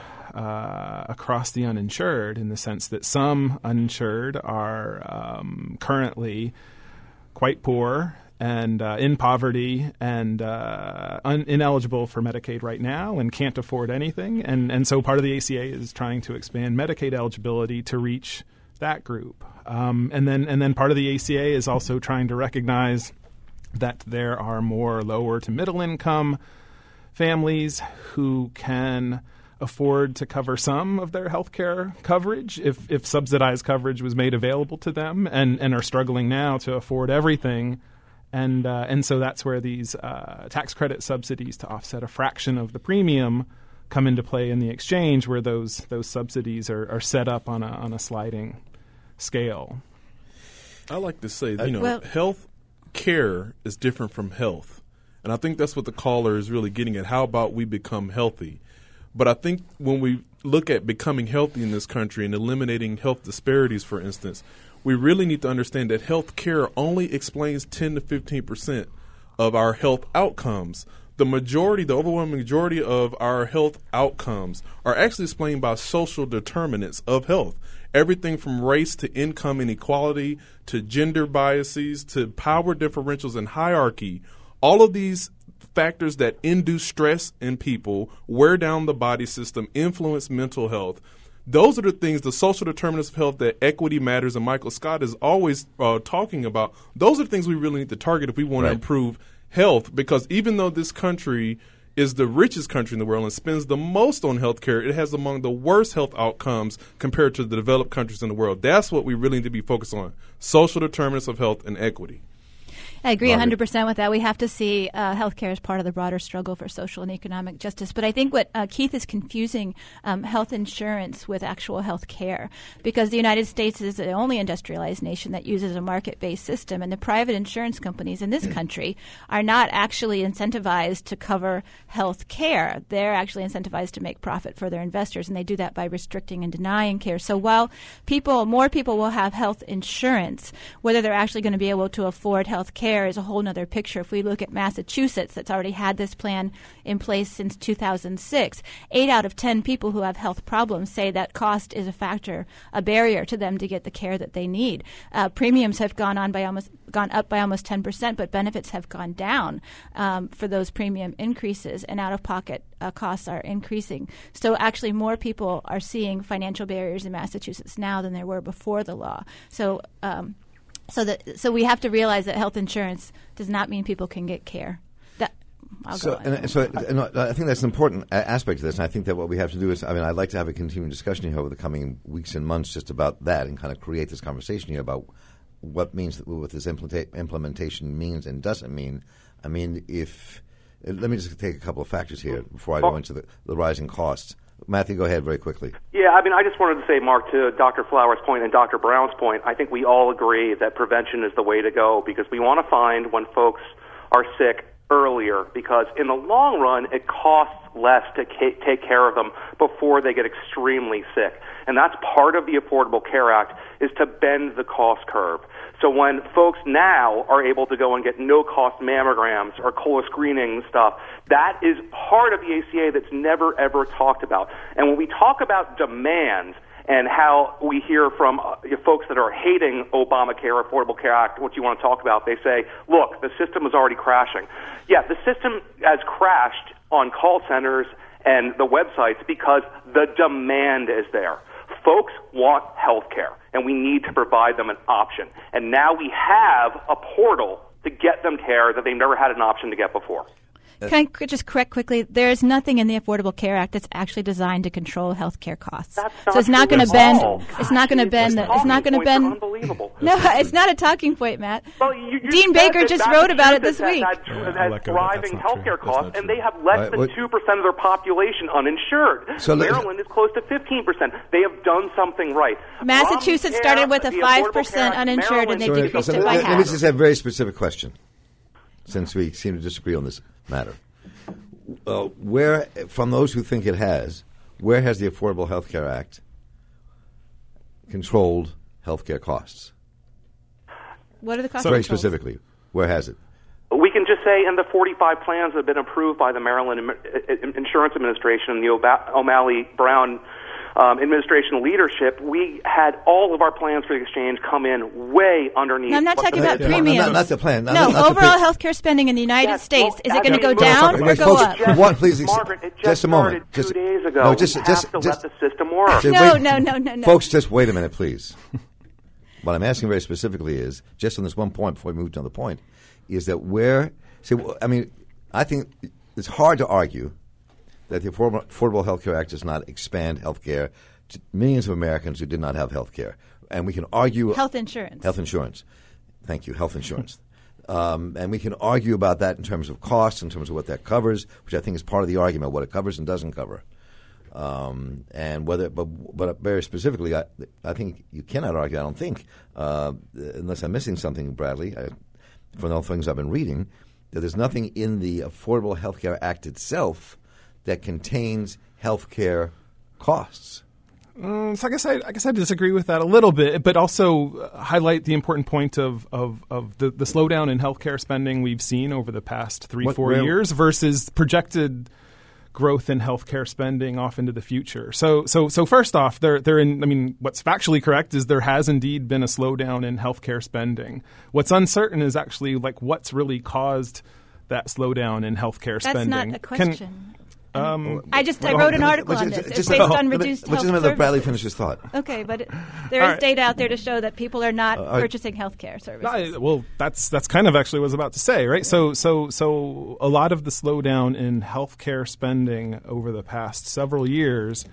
uh, across the uninsured, in the sense that some uninsured are um, currently quite poor and uh, in poverty and uh, un- ineligible for Medicaid right now and can't afford anything. And, and so part of the A C A is trying to expand Medicaid eligibility to reach that group. Um, and then and then part of the A C A is also trying to recognize that there are more lower to middle income families who can afford to cover some of their health care coverage if, if subsidized coverage was made available to them, and, and are struggling now to afford everything. And uh, and so that's where these uh, tax credit subsidies to offset a fraction of the premium come into play in the exchange, where those those subsidies are, are set up on a on a sliding scale. I like to say, you know, well, health care is different from health, and I think that's what the caller is really getting at. How about we become healthy? But I think when we look at becoming healthy in this country and eliminating health disparities, for instance, we really need to understand that health care only explains ten to fifteen percent of our health outcomes. the majority, the overwhelming majority of our health outcomes are actually explained by social determinants of health. Everything from race to income inequality to gender biases to power differentials and hierarchy. All of these factors that induce stress in people, wear down the body system, influence mental health. Those are the things, the social determinants of health that Equity Matters and Michael Scott is always uh, talking about. Those are the things we really need to target if we want right. to improve health, because even though this country is the richest country in the world and spends the most on health care, it has among the worst health outcomes compared to the developed countries in the world. That's what we really need to be focused on, social determinants of health and equity. I agree one hundred percent with that. We have to see uh, healthcare as part of the broader struggle for social and economic justice. But I think what uh, Keith is confusing um, health insurance with actual health care, because the United States is the only industrialized nation that uses a market-based system, and the private insurance companies in this country are not actually incentivized to cover health care. They're actually incentivized to make profit for their investors, and they do that by restricting and denying care. So while people, more people will have health insurance, whether they're actually going to be able to afford health care is a whole other picture. If we look at Massachusetts, that's already had this plan in place since two thousand six, eight out of ten people who have health problems say that cost is a factor, a barrier to them to get the care that they need. Uh, premiums have gone on by almost gone up by almost ten percent, but benefits have gone down um, for those premium increases, and out-of-pocket uh, costs are increasing. So actually more people are seeing financial barriers in Massachusetts now than there were before the law. So um, So that so we have to realize that health insurance does not mean people can get care. That I'll so, go on. And, so and I think that's an important aspect of this, and I think that what we have to do is, I mean, I'd like to have a continuing discussion here over the coming weeks and months just about that, and kind of create this conversation here about what means what this implementa- implementation means and doesn't mean. I mean, if let me just take a couple of factors here before I go into the, the rising costs. Matthew, go ahead very quickly. Yeah, I mean, I just wanted to say, Mark, to Doctor Flowers' point and Doctor Brown's point, I think we all agree that prevention is the way to go, because we want to find when folks are sick earlier, because in the long run, it costs less to ca- take care of them before they get extremely sick. And that's part of the Affordable Care Act, is to bend the cost curve. So when folks now are able to go and get no-cost mammograms or colon screening stuff, that is part of the A C A that's never, ever talked about. And when we talk about demand and how we hear from uh, folks that are hating Obamacare, Affordable Care Act, what you want to talk about, they say, look, the system is already crashing. Yeah, the system has crashed on call centers and the websites because the demand is there. Folks want health care, and we need to provide them an option. And now we have a portal to get them care that they never had an option to get before. Can I just correct quickly? There is nothing in the Affordable Care Act that's actually designed to control health care costs. That's not so it's not going to bend. It's not going to bend. The, it's not going to bend. Unbelievable. No, it's not a talking point, Matt. Well, you, you Dean Baker just wrote about it this that, week. That, that, yeah, that thriving healthcare costs, and they have less right, than two percent of their population uninsured. So Maryland is close to fifteen percent. They have done something right. Massachusetts started with a five percent uninsured, and they so decreased so it by let, half. Let me just have a very specific question, since we seem to disagree on this matter. Uh, where, from those who think it has, where has the Affordable Health Care Act controlled health care costs? What are the costs? Very controls? specifically, where has it? We can just say in the forty-five plans that have been approved by the Maryland Insurance Administration and the O'Malley-Brown um, administration leadership, we had all of our plans for the exchange come in way underneath. No, I'm not talking about yeah. premiums. No, not, not the plan. No, not, not overall the health care spending in the United yes, States, well, is it going to go means- down Wait, or go folks, up? just, One, please, Margaret, it just, just a moment. started two Just, days ago. No, just, we just, have to just, let the system work. just No, wait. no, no, no, no. Folks, just wait a minute, please. What I'm asking very specifically is, just on this one point before we move to another point, is that where, see, I mean, I think it's hard to argue that the Affordable, Affordable Health Care Act does not expand health care to millions of Americans who did not have health care. And we can argue... Health insurance. Health insurance. Thank you, health insurance. um, and we can argue about that in terms of costs, in terms of what that covers, which I think is part of the argument, what it covers and doesn't cover. Um, and whether, but, but very specifically, I, I think you cannot argue, I don't think, uh, unless I'm missing something, Bradley, I, from all the things I've been reading, that there's nothing in the Affordable Health Care Act itself that contains health care costs. Um, so I guess I, I guess I disagree with that a little bit, but also highlight the important point of of, of the, the slowdown in healthcare spending we've seen over the past three, what, four where, years versus projected growth in healthcare spending off into the future. So, so, so first off, there, there. In, I mean, what's factually correct is there has indeed been a slowdown in healthcare spending. What's uncertain is actually like what's really caused that slowdown in healthcare That's spending. That's not a question. Can, Um, I just I wrote an article on this. It's based on reduced health services. Let Bradley finish his thought. Okay, but it, there is right. data out there to show that people are not uh, purchasing health care services. I, well, that's that's kind of actually what I was about to say, right? So so so a lot of the slowdown in healthcare spending over the past several years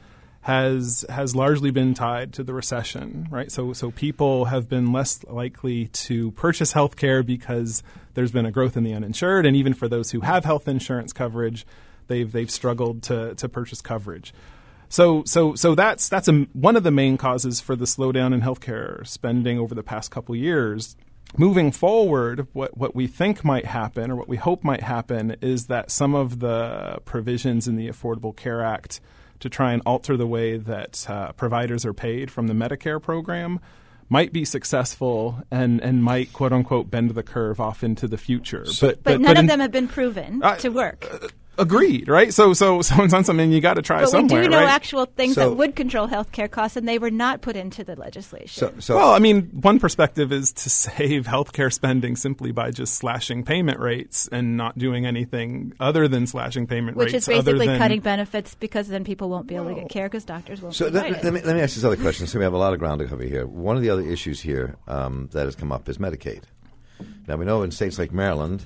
has has largely been tied to the recession, right? So so people have been less likely to purchase health care because there's been a growth in the uninsured, and even for those who have health insurance coverage, They've they've struggled to to purchase coverage, so so so that's that's a, one of the main causes for the slowdown in healthcare spending over the past couple years. Moving forward, what what we think might happen, or what we hope might happen, is that some of the provisions in the Affordable Care Act to try and alter the way that uh, providers are paid from the Medicare program might be successful and, and might, quote unquote, bend the curve off into the future. So, but, but, but none but in, of them have been proven uh, to work. Uh, Agreed, right? So, so, so it's on something you got to try but somewhere, But we do know right? actual things so, that would control healthcare costs, and they were not put into the legislation. So, so well, I mean, one perspective is to save healthcare spending simply by just slashing payment rates and not doing anything other than slashing payment Which rates. Which is basically than, cutting benefits, because then people won't be able to get care because doctors won't so provide let, it. Let me, let me ask this other question. So we have a lot of ground to cover here. One of the other issues here um, that has come up is Medicaid. Now, we know in states like Maryland,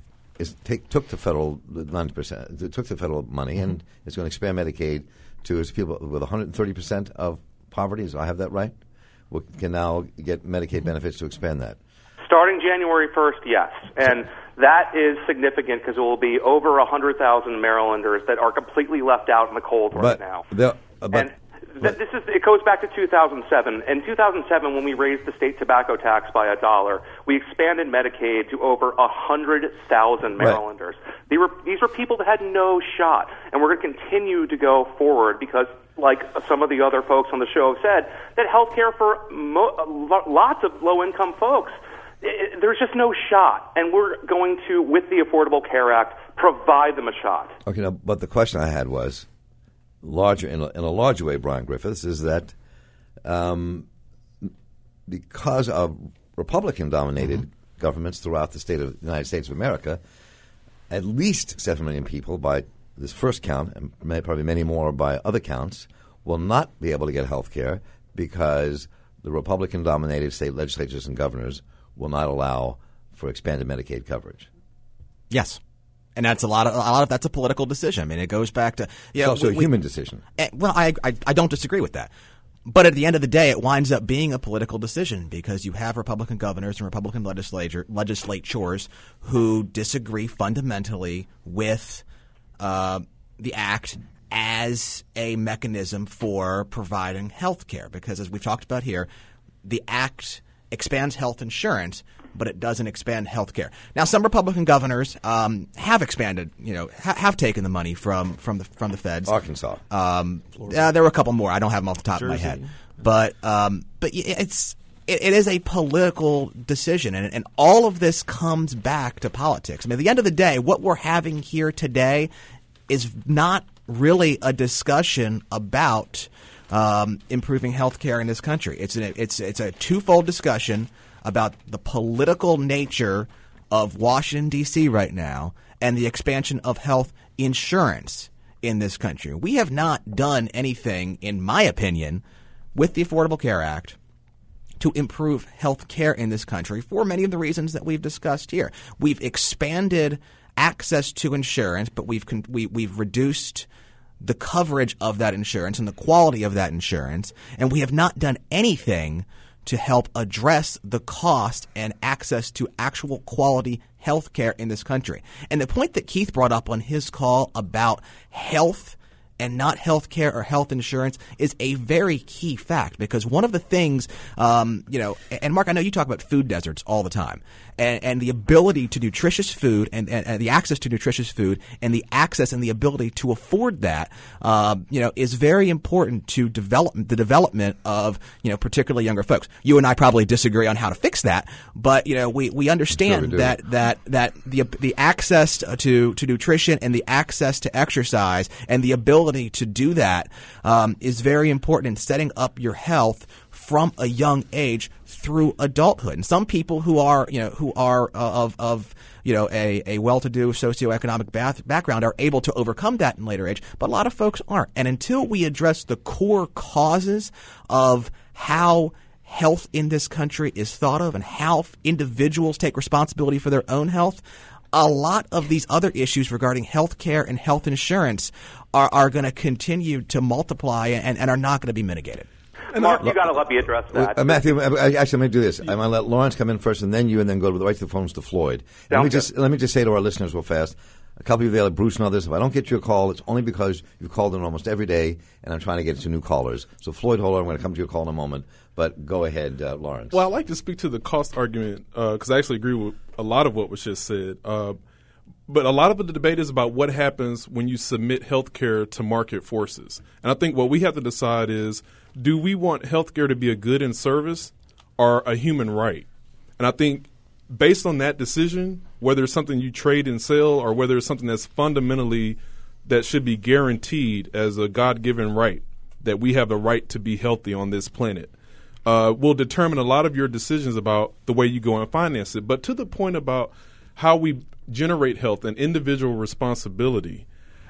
Is take, took the federal ninety percent, took the federal money, mm-hmm. and it's going to expand Medicaid to its people with one hundred thirty percent of poverty. Do I have that right? We can now get Medicaid benefits to expand that. Starting January first, yes. And that is significant because it will be over one hundred thousand Marylanders that are completely left out in the cold right but now. Uh, but, and th- this is it goes back to two thousand seven. In two thousand seven, when we raised the state tobacco tax by a dollar, we expanded Medicaid to over one hundred thousand Marylanders. Right. They were, these were people that had no shot. And we're going to continue to go forward because, like some of the other folks on the show have said, that health care for mo- lots of low-income folks, it, there's just no shot. And we're going to, with the Affordable Care Act, provide them a shot. Okay, now, but the question I had was, larger in a, in a larger way, Brian Griffiths, is that um, because of Republican-dominated mm-hmm. governments throughout the state of the United States of America, at least seven million people by this first count, and may, probably many more by other counts, will not be able to get health care because the Republican-dominated state legislatures and governors will not allow for expanded Medicaid coverage. Yes. And that's a lot of a lot of that's a political decision. I mean, it goes back to yeah. It's also we, a human decision. Uh, well, I, I I don't disagree with that, but at the end of the day, it winds up being a political decision because you have Republican governors and Republican legislature legislatures who disagree fundamentally with uh, the act as a mechanism for providing health care. Because as we've talked about here, the act expands health insurance, but it doesn't expand health care. Now, some Republican governors um, have expanded, you know, ha- have taken the money from, from the from the feds. Arkansas. Um, uh, there were a couple more. I don't have them off the top Jersey. of my head. But um, but it's it, it is a political decision, and, and all of this comes back to politics. I mean, at the end of the day, what we're having here today is not really a discussion about um, improving health care in this country. It's an, it's it's a twofold discussion about the political nature of Washington, D C right now and the expansion of health insurance in this country. We have not done anything, in my opinion, with the Affordable Care Act to improve health care in this country for many of the reasons that we've discussed here. We've expanded access to insurance, but we've con- we, we've reduced the coverage of that insurance and the quality of that insurance, and we have not done anything to help address the cost and access to actual quality health care in this country. And the point that Keith brought up on his call about health and not health care or health insurance is a very key fact, because one of the things, um, you know, and Mark, I know you talk about food deserts all the time, and, and the ability to nutritious food and, and, and the access to nutritious food and the access and the ability to afford that, uh, you know, is very important to develop the development of, you know, particularly younger folks. You and I probably disagree on how to fix that, but, you know, we, we understand sure we that, that, that the, the access to, to nutrition and the access to exercise and the ability to do that, um, is very important in setting up your health from a young age through adulthood. And some people who are, you know, who are uh, of, of, you know, a, a well-to-do socioeconomic bath, background are able to overcome that in later age, but a lot of folks aren't. And until we address the core causes of how health in this country is thought of and how individuals take responsibility for their own health, a lot of these other issues regarding health care and health insurance are, are going to continue to multiply and, and are not going to be mitigated. Mark, you got to let me address that. Uh, Matthew, I, actually, I'm going to do this. I'm going to let Lawrence come in first, and then you, and then go to the right to the phones to Floyd. Let me just let me just say to our listeners real fast. A couple of you there, like Bruce and others, if I don't get you a call, it's only because you've called in almost every day, and I'm trying to get to new callers. So, Floyd, hold on. I'm going to come to your call in a moment. But go ahead, uh, Lawrence. Well, I'd like to speak to the cost argument because uh, I actually agree with a lot of what was just said. Uh, but a lot of the debate is about what happens when you submit health care to market forces. And I think what we have to decide is, do we want health care to be a good and service or a human right? And I think based on that decision, whether it's something you trade and sell or whether it's something that's fundamentally that should be guaranteed as a God-given right, that we have the right to be healthy on this planet, uh, will determine a lot of your decisions about the way you go and finance it. But to the point about how we generate health and individual responsibility,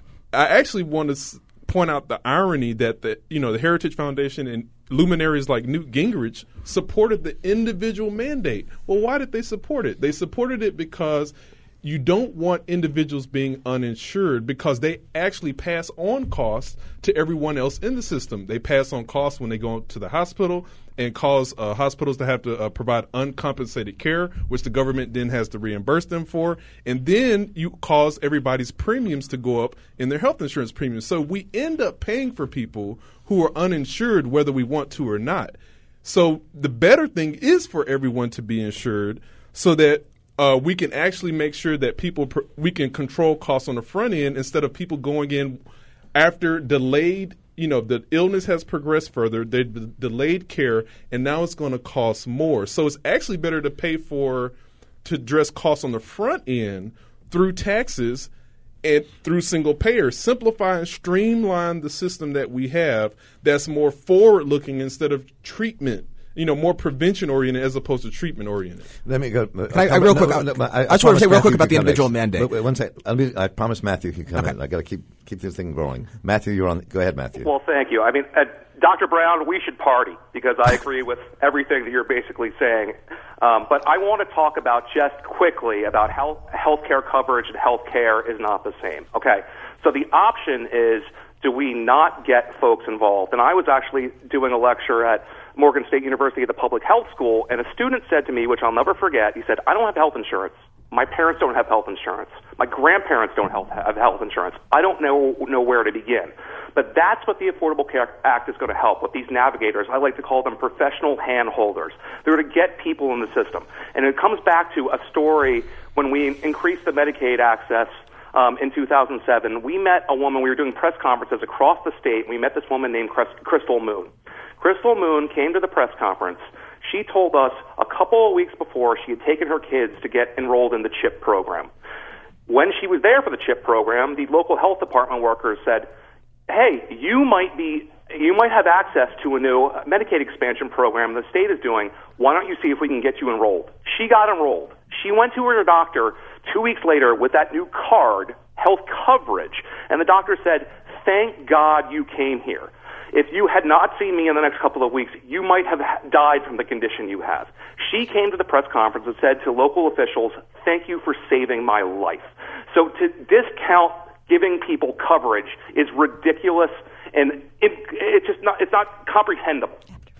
I actually want to s- point out the irony that the you know the Heritage Foundation and luminaries like Newt Gingrich supported the individual mandate. Well, why did they support it? They supported it because you don't want individuals being uninsured because they actually pass on costs to everyone else in the system. They pass on costs when they go to the hospital and cause uh, hospitals to have to uh, provide uncompensated care, which the government then has to reimburse them for. And then you cause everybody's premiums to go up in their health insurance premiums. So we end up paying for people who are uninsured whether we want to or not. So the better thing is for everyone to be insured so that Uh, we can actually make sure that people pr- we can control costs on the front end instead of people going in after delayed, you know, the illness has progressed further, they d- delayed care, and now it's going to cost more. So it's actually better to pay for, to address costs on the front end through taxes and through single payers. Simplify and streamline the system that we have that's more forward-looking instead of treatment. You know, more prevention-oriented as opposed to treatment-oriented. Let me go. Can I, I real quick. No, no, I, I, I just want to say real quick about the individual next. mandate. Wait, wait, one second. I'll be, I promise Matthew can come okay. in. I got to keep keep this thing growing. Matthew, you're on. Go ahead, Matthew. Well, thank you. I mean, uh, Doctor Brown, we should party because I agree with everything that you're basically saying. Um, but I want to talk about just quickly about how healthcare coverage and healthcare is not the same. Okay, so the option is, do we not get folks involved? And I was actually doing a lecture at Morgan State University at the Public Health School, and a student said to me, which I'll never forget, he said, I don't have health insurance. My parents don't have health insurance. My grandparents don't have health insurance. I don't know, know where to begin. But that's what the Affordable Care Act is going to help with these navigators. I like to call them professional hand-holders. They're to get people in the system. And it comes back to a story when we increased the Medicaid access Um, in two thousand seven, we met a woman. We were doing press conferences across the state. We met this woman named Crystal Moon. Crystal Moon came to the press conference. She told us a couple of weeks before she had taken her kids to get enrolled in the CHIP program. When she was there for the CHIP program, the local health department workers said, hey, you might be, you might have access to a new Medicaid expansion program the state is doing. Why don't you see if we can get you enrolled? She got enrolled. She went to her doctor two weeks later with that new card, health coverage, and the doctor said, thank God you came here. If you had not seen me in the next couple of weeks, you might have died from the condition you have. She came to the press conference and said to local officials, thank you for saving my life. So to discount giving people coverage is ridiculous, and it, it's just not, it's not comprehensible.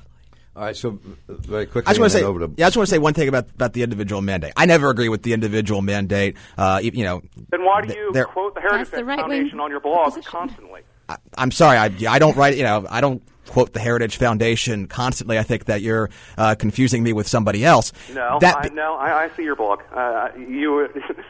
All right, so very quickly, I just want to say, over to yeah, I just want to say one thing about, about the individual mandate. I never agree with the individual mandate. Uh, you, you know, then why do you th- quote the Heritage the right Foundation wing on your blog opposition. constantly? I, I'm sorry, I, I don't write, you know, I don't quote the Heritage Foundation constantly. I think that you're uh, confusing me with somebody else. No, that, I, no, I, I see your book. Uh, you,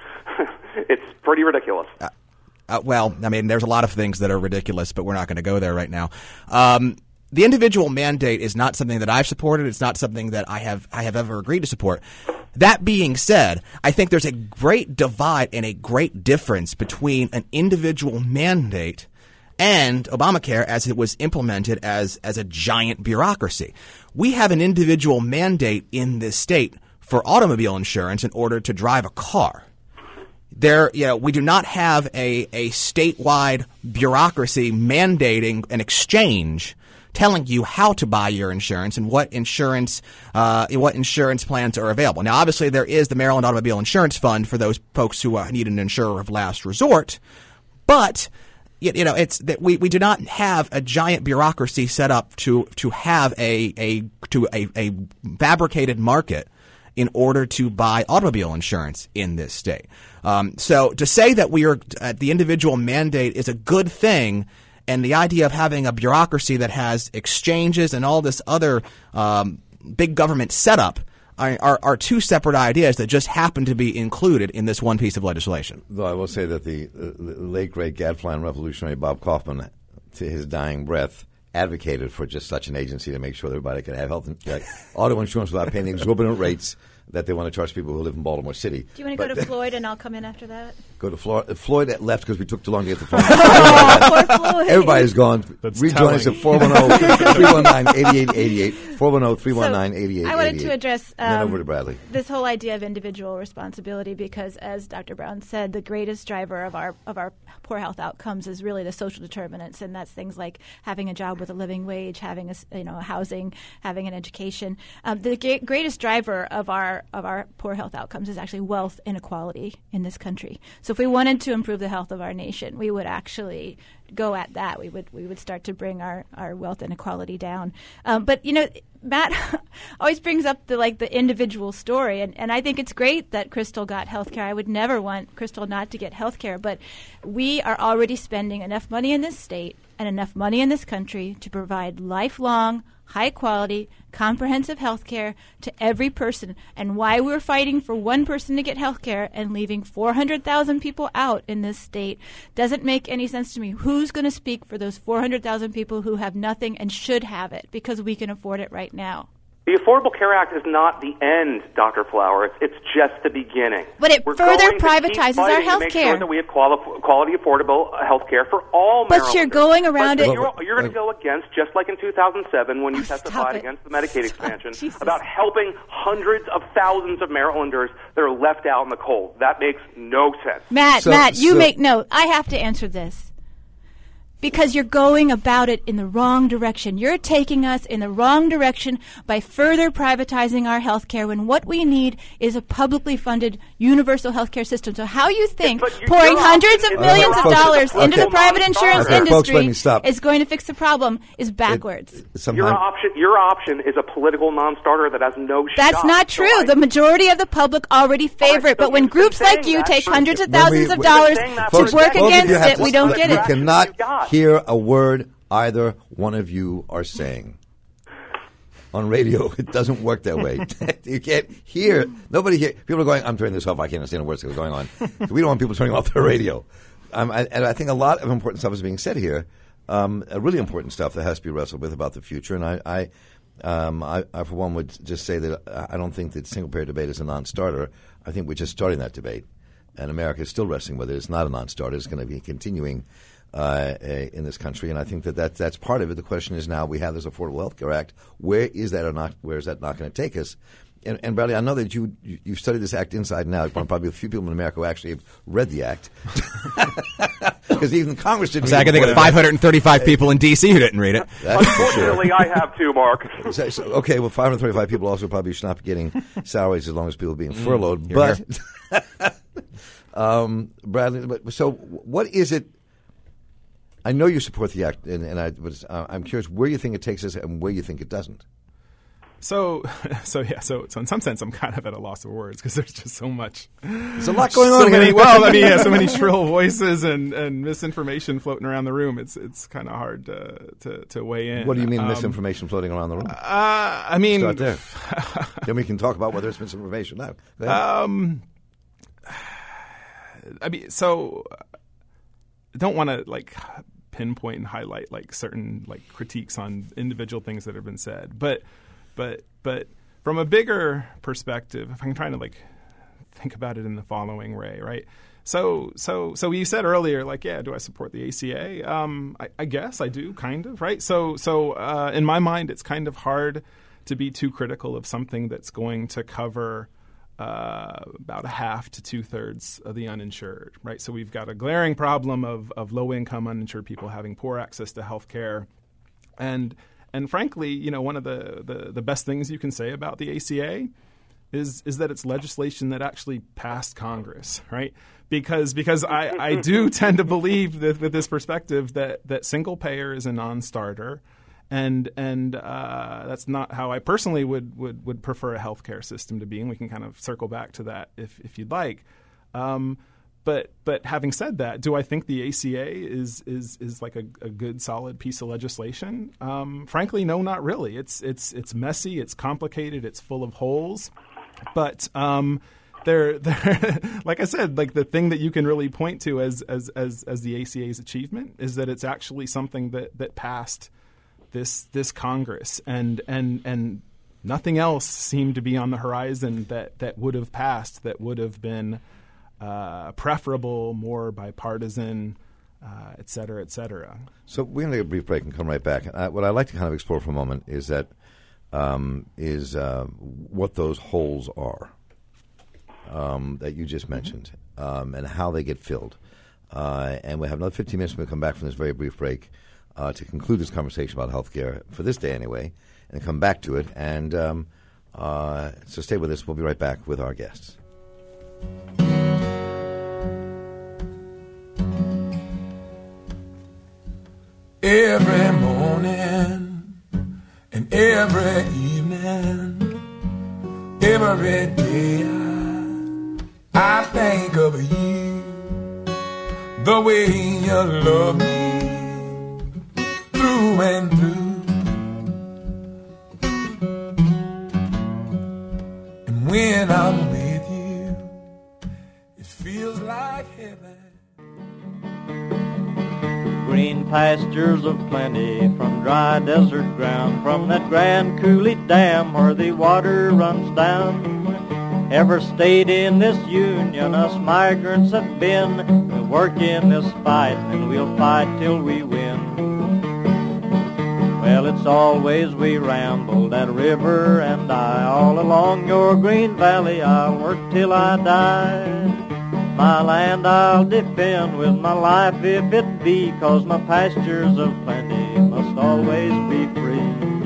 it's pretty ridiculous. Uh, uh, well, I mean, there's a lot of things that are ridiculous, but we're not going to go there right now. Um, the individual mandate is not something that I've supported. It's not something that I have I have ever agreed to support. That being said, I think there's a great divide and a great difference between an individual mandate and Obamacare as it was implemented as as a giant bureaucracy. We have an individual mandate in this state for automobile insurance in order to drive a car. There, you know, we do not have a, a statewide bureaucracy mandating an exchange telling you how to buy your insurance and what insurance uh, what insurance plans are available. Now, obviously, there is the Maryland Automobile Insurance Fund for those folks who uh, need an insurer of last resort, but you know, it's that we, we do not have a giant bureaucracy set up to to have a a to a, a fabricated market in order to buy automobile insurance in this state. Um, so to say that we are uh, the individual mandate is a good thing. And the idea of having a bureaucracy that has exchanges and all this other um, big government setup are, are, are two separate ideas that just happen to be included in this one piece of legislation. Though I will say that the, uh, the late, great gadfly and revolutionary Bob Kaufman, to his dying breath, advocated for just such an agency to make sure that everybody could have health and, uh, auto insurance without paying the exorbitant rates that they want to charge people who live in Baltimore City. Do you want to but, go to Floyd and I'll come in after that? Go to Floyd. Floyd left because we took too long to get the phone. Oh, poor Floyd. Everybody's gone. That's Rejoin us at four one zero, three one nine, eight eight eight eight. four one zero, three one nine, eight eight eight eight. I wanted to address um, then over to Bradley. This whole idea of individual responsibility because, as Doctor Brown said, the greatest driver of our of our poor health outcomes is really the social determinants, and that's things like having a job with a living wage, having a you know housing, having an education. Um, the g- greatest driver of our of our poor health outcomes is actually wealth inequality in this country. So if we wanted to improve the health of our nation, we would actually go at that. We would we would start to bring our, our wealth inequality down. Um, but you know, Matt always brings up the like the individual story, and, and I think it's great that Crystal got health care. I would never want Crystal not to get health care, but we are already spending enough money in this state and enough money in this country to provide lifelong, high-quality, comprehensive health care to every person. And why we're fighting for one person to get health care and leaving four hundred thousand people out in this state doesn't make any sense to me. Who's going to speak for those four hundred thousand people who have nothing and should have it because we can afford it right now? The Affordable Care Act is not the end, Doctor Flowers. It's just the beginning. But it We're further going to privatizes keep our fighting to health make care. Sure that we have quali- quality, affordable health care for all But Marylanders. you're going around but it. You're, you're going to go against, just like in two thousand seven when you Oh, stop testified it. against the Medicaid Stop. expansion, Jesus. about helping hundreds of thousands of Marylanders that are left out in the cold. That makes no sense. Matt, So- Matt, you so- make no. I have to answer this. Because you're going about it in the wrong direction. You're taking us in the wrong direction by further privatizing our health care when what we need is a publicly funded universal health care system. So how you think But you- pouring your hundreds option of is- millions Uh, of folks, dollars okay. into the private insurance Okay, folks, let me industry stop. is going to fix the problem is backwards. Your Sometime, option, your option is a political non-starter that has no That's shot. not So true. I- the majority of the public already favor it. so But when you've been groups like saying you that take for- hundreds of When we- thousands of You've been dollars saying that to for folks, work both of against you have it, to- we don't get we it. cannot You got. hear a word either one of you are saying. On radio, it doesn't work that way. You can't hear. Nobody hear. People are going, I'm turning this off. I can't understand the words that are going on. We don't want people turning off their radio. Um, I, and I think a lot of important stuff is being said here. Um, uh, really important stuff that has to be wrestled with about the future. And I, I, um, I, I, for one, would just say that I don't think that single-payer debate is a non-starter. I think we're just starting that debate. And America is still wrestling with it. It's not a non-starter. It's going to be continuing uh, in this country. And I think that, that that's part of it. The question is now we have this Affordable Health Care Act. Where is that or not? Where is that not going to take us? And, and Bradley, I know that you, you you've studied this act inside and out. Probably a few people in America who actually have read the act. Because even Congress didn't So I read can it think of before. five hundred thirty-five people in D C who didn't read it. That's for sure. Unfortunately, I have to, Mark. So, so, okay, well, five hundred thirty-five people also probably should not be getting salaries as long as people are being furloughed. Hear, But, um, Bradley, but, so what is it? I know you support the act, and, and I was, uh, I'm curious where you think it takes us and where you think it doesn't. So, so yeah, so, so in some sense, I'm kind of at a loss of words because there's just so much. There's a lot going so on many, here. Well, I mean, yeah, so many shrill voices and, and misinformation floating around the room. It's it's kind of hard to, to to weigh in. What do you mean um, misinformation floating around the room? Uh, I mean, start there. Then we can talk about whether it's misinformation now. Go ahead. Um, I mean, so I don't want to like pinpoint and highlight like certain like critiques on individual things that have been said, but. But but from a bigger perspective, if I'm trying to like think about it in the following way, right? So so so you said earlier, like, yeah, do I support the A C A? Um, I, I guess I do, kind of, right? So so uh, in my mind, it's kind of hard to be too critical of something that's going to cover uh, about a half to two thirds of the uninsured, right? So we've got a glaring problem of of low income uninsured people having poor access to health care, and And frankly, you know, one of the, the, the best things you can say about the A C A is is that it's legislation that actually passed Congress, right? Because because I, I do tend to believe that with this perspective that, that single payer is a non-starter, and and uh, that's not how I personally would, would, would prefer a healthcare system to be, and we can kind of circle back to that if if you'd like. Um, But but having said that, do I think the A C A is is is like a, a good solid piece of legislation? Um, frankly, no, not really. It's it's it's messy, it's complicated, it's full of holes. But um, there there like I said, like the thing that you can really point to as as as as the A C A's achievement is that it's actually something that, that passed this this Congress, and and and nothing else seemed to be on the horizon that that would have passed, that would have been Uh, preferable, more bipartisan, uh, et cetera, et cetera. So we're going to take a brief break and come right back. Uh, what I'd like to kind of explore for a moment is that um, is uh, what those holes are um, that you just mentioned, um, and how they get filled. Uh, and we have another fifteen minutes when we come back from this very brief break uh, to conclude this conversation about healthcare for this day anyway, and come back to it. And um, uh, so stay with us. We'll be right back with our guests. Every morning and every evening, every day I, I think of you, the way you love me through and through. And when I'm with you, it feels like heaven. Green pastures of plenty, from dry desert ground, from that grand Cooley Dam where the water runs down. Every state in this union us migrants have been. We'll work in this fight and we'll fight till we win. Well, it's always we ramble, that river and I, all along your green valley I'll work till I die. My land I'll defend with my life if it be, 'cause my pastures of plenty must always be free.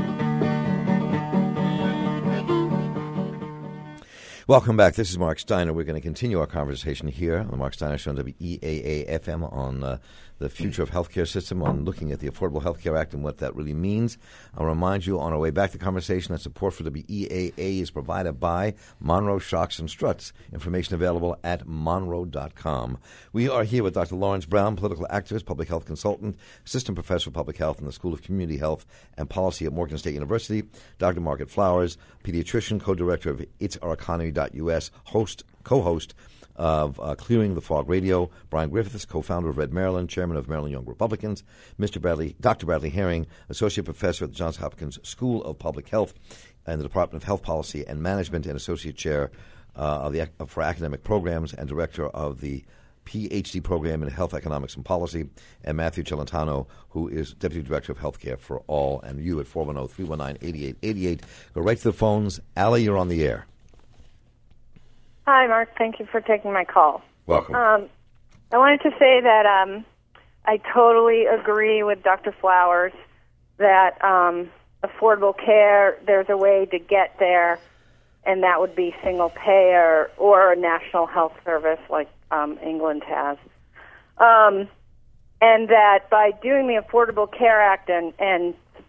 Welcome back. This is Mark Steiner. We're going to continue our conversation here on the Mark Steiner Show on W E A A F M on uh, the future of healthcare system, on looking at the Affordable Health Care Act and what that really means. I'll remind you on our way back to the conversation that support for W E A A is provided by Monroe Shocks and Struts. Information available at monroe dot com. We are here with Doctor Lawrence Brown, political activist, public health consultant, assistant professor of public health in the School of Community Health and Policy at Morgan State University, Doctor Margaret Flowers, pediatrician, co-director of It's Our Economy dot U S, host, co-host of uh, Clearing the Fog Radio, Brian Griffiths, co-founder of Red Maryland, chairman of Maryland Young Republicans, Mister Bradley, Doctor Bradley Herring, associate professor at the Johns Hopkins School of Public Health and the Department of Health Policy and Management, and associate chair uh, of the for academic programs and director of the P H D program in Health Economics and Policy, and Matthew Celentano, who is Deputy Director of Healthcare for All, and you at four one zero, three one nine, eight eight eight eight. Go right to the phones. Allie, you're on the air. Hi, Mark. Thank you for taking my call. Welcome. Um, I wanted to say that um, I totally agree with Doctor Flowers that um, affordable care, there's a way to get there, and that would be single payer or a national health service like um, England has. Um, and that by doing the Affordable Care Act and, and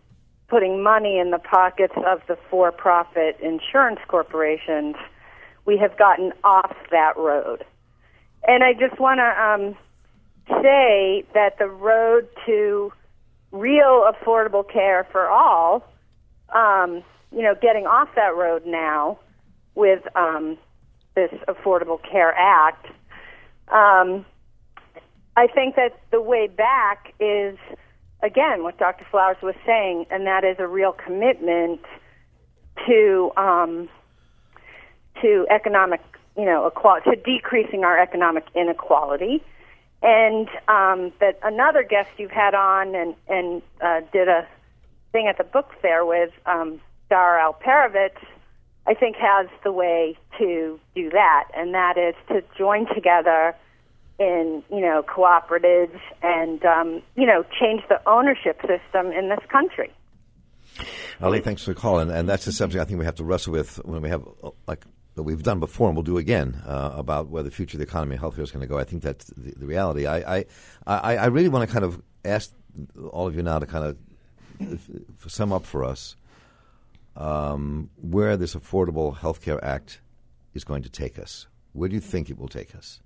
putting money in the pockets of the for-profit insurance corporations, we have gotten off that road. And I just want to um, say that the road to real affordable care for all, um, you know, getting off that road now with um, this Affordable Care Act, um, I think that the way back is, again, what Doctor Flowers was saying, and that is a real commitment to um, to economic, you know, equality, to decreasing our economic inequality. And um, that another guest you've had on and, and uh, did a thing at the book fair with, um, Dara Alperovitz, I think has the way to do that, and that is to join together in, you know, cooperatives and, um, you know, change the ownership system in this country. Ali, thanks for the call, and, and that's a subject I think we have to wrestle with when we have, like, that we've done before and we'll do again, uh, about where the future of the economy and healthcare is going to go. I think that's the, the reality. I, I, I, I really want to kind of ask all of you now to kind of f- sum up for us um, where this Affordable Healthcare Act is going to take us. Where do you think it will take us?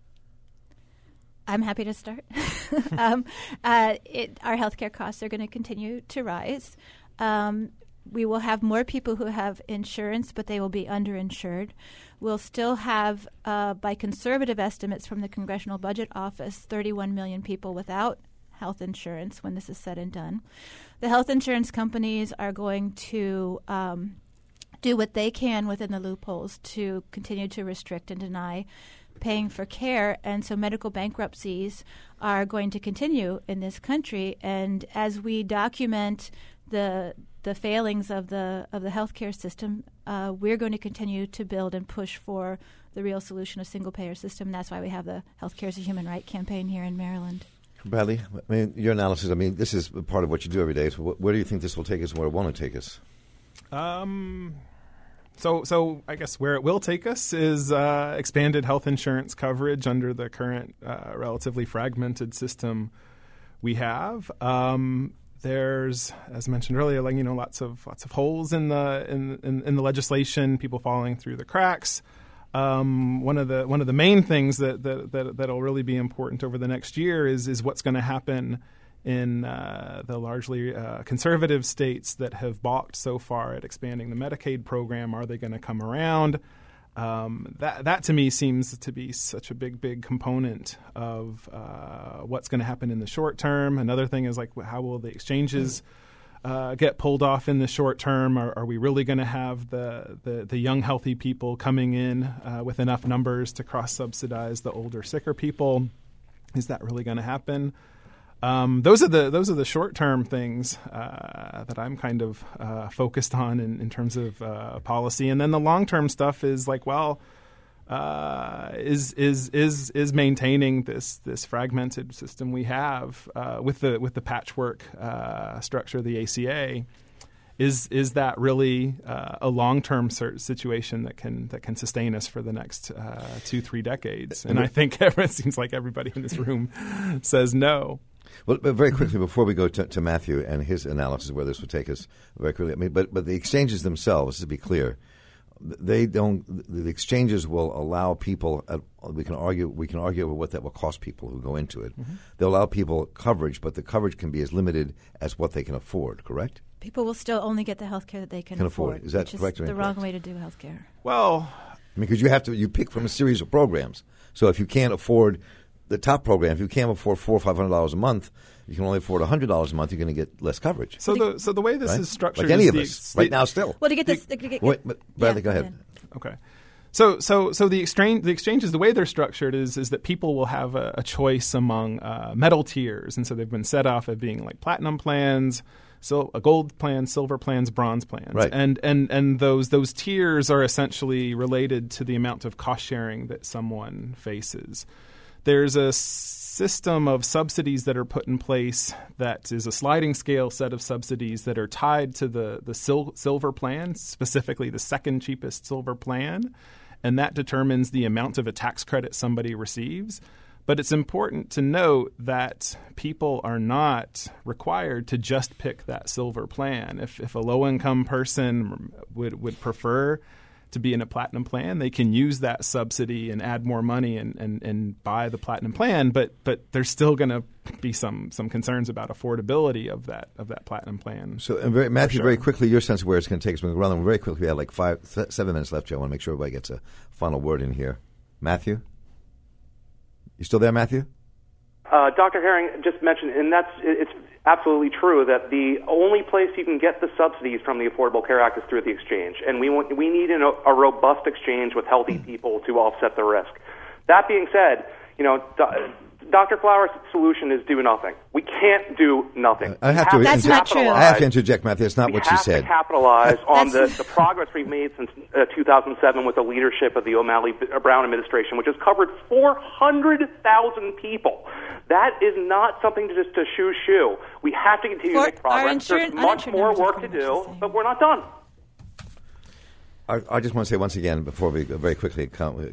I'm happy to start. um, uh, it, our healthcare costs are going to continue to rise. Um, we will have more people who have insurance, but they will be underinsured. We'll still have, uh, by conservative estimates from the Congressional Budget Office, thirty-one million people without health insurance when this is said and done. The health insurance companies are going to um, do what they can within the loopholes to continue to restrict and deny paying for care, and so medical bankruptcies are going to continue in this country. And as we document the the failings of the of the healthcare system, uh, we're going to continue to build and push for the real solution, a single payer system. And that's why we have the Healthcare is a Human Right campaign here in Maryland. Bradley, I mean, your analysis, I mean, this is part of what you do every day. So wh- where do you think this will take us and where it won't take us? Um, so, so I guess where it will take us is uh, expanded health insurance coverage under the current uh, relatively fragmented system we have. Um, there's, as mentioned earlier, like you know, lots of lots of holes in the in in, in the legislation, people falling through the cracks. Um, one of the one of the main things that that, that that'll really be important over the next year is is what's going to happen in uh, the largely uh, conservative states that have balked so far at expanding the Medicaid program. Are they going to come around? Um, that that to me seems to be such a big big component of uh, what's going to happen in the short term. Another thing is like how will the exchanges Uh, get pulled off in the short term? Are, are we really going to have the, the, the young, healthy people coming in uh, with enough numbers to cross-subsidize the older, sicker people? Is that really going to happen? Um, those are the those are the short-term things uh, that I'm kind of uh, focused on in, in terms of uh, policy. And then the long-term stuff is like, well, Uh, is is is is maintaining this this fragmented system we have uh, with the with the patchwork uh, structure of the A C A. Is is that really uh, a long term situation that can that can sustain us for the next uh, two three decades? And I think it seems like everybody in this room says no. Well, but very quickly before we go to, to Matthew and his analysis of where this would take us, very quickly. I mean, but but the exchanges themselves, to be clear. They don't. The exchanges will allow people. Uh, we can argue. We can argue over what that will cost people who go into it. Mm-hmm. They'll allow people coverage, but the coverage can be as limited as what they can afford. Correct? People will still only get the health care that they can, can afford. afford. Is that which correct is or the incorrect? wrong way to do health care? Well, I mean, because you have to. You pick from a series of programs. So if you can't afford the top program, if you can't afford four or five hundred dollars a month, you can only afford a hundred dollars a month. You're going to get less coverage. So the so the way this right? is structured, like any is of the, us right now, still. Well, to get this, the, to get, Wait, but Bradley, yeah, go ahead. yeah. Okay. So, so, so the exchange, the exchanges, the way they're structured is, is that people will have a, a choice among uh, metal tiers, and so they've been set off at being like platinum plans, so a gold plan, silver plans, bronze plans, right. and and and those those tiers are essentially related to the amount of cost sharing that someone faces. There's a system of subsidies that are put in place that is a sliding scale set of subsidies that are tied to the the sil- silver plan, specifically the second cheapest silver plan. And that determines the amount of a tax credit somebody receives. But it's important to note that people are not required to just pick that silver plan. If if a low-income person would, would prefer to be in a platinum plan, they can use that subsidy and add more money and, and, and buy the platinum plan. But but there's still going to be some some concerns about affordability of that of that platinum plan. So, and very, Matthew, sure. very quickly, your sense of where it's going to take us. We're going to run them very quickly. We have like five, seven minutes left here. I want to make sure everybody gets a final word in here. Matthew? You still there, Matthew? Uh, Doctor Herring just mentioned, and that's it's absolutely true, that the only place you can get the subsidies from the Affordable Care Act is through the exchange, and we want, we need an, a robust exchange with healthy people to offset the risk. That being said, you know, Doctor Flowers' solution is do nothing. We can't do nothing. I have, have to, That's inter- not true. I have to interject, Matthew. It's not we what she said. We have to capitalize on the, the progress we've made since uh, two thousand seven with the leadership of the O'Malley Brown administration, which has covered four hundred thousand people. That is not something to just to shoo-shoo. We have to continue For to make progress. There's much more work to do, but we're not done. I, I just want to say once again, before we very quickly come,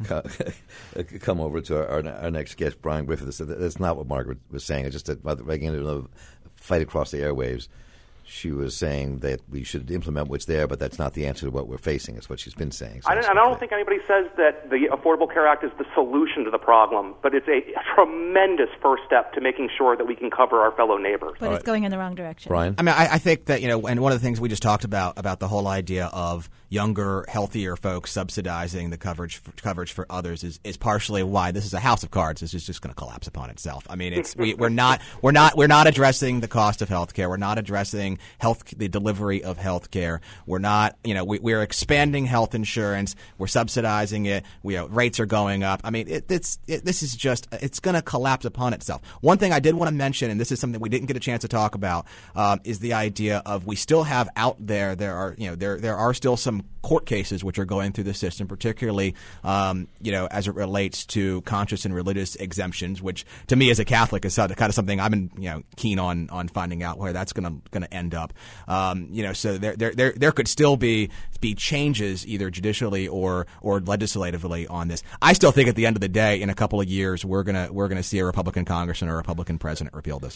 come over to our, our next guest, Brian Griffiths, that's not what Margaret was saying. It's just that again, a fight across the airwaves. She was saying that we should implement what's there, but that's not the answer to what we're facing. Is what she's been saying. So I don't, and I don't think anybody says that the Affordable Care Act is the solution to the problem, but it's a tremendous first step to making sure that we can cover our fellow neighbors. But All it's right. going in the wrong direction. Brian? I mean, I, I think that, you know, and one of the things we just talked about, about the whole idea of younger, healthier folks subsidizing the coverage for, coverage for others is, is partially why this is a house of cards. This is just going to collapse upon itself. I mean, it's we, we're not we're not we're not addressing the cost of health care. We're not addressing health the delivery of health care. We're not, you know, we, we're expanding health insurance. We're subsidizing it. We, you know, rates are going up. I mean, it, it's it, this is just it's going to collapse upon itself. One thing I did want to mention, and this is something we didn't get a chance to talk about, um, is the idea of we still have out there there are you know there there are still some court cases which are going through the system, particularly um, you know as it relates to conscious and religious exemptions, which to me as a Catholic is kind of something I've been you know keen on on finding out where that's going to going to end up. Um, you know, so there there there there could still be be changes either judicially or or legislatively on this. I still think at the end of the day, in a couple of years, we're gonna we're gonna see a Republican Congress and a Republican president repeal this.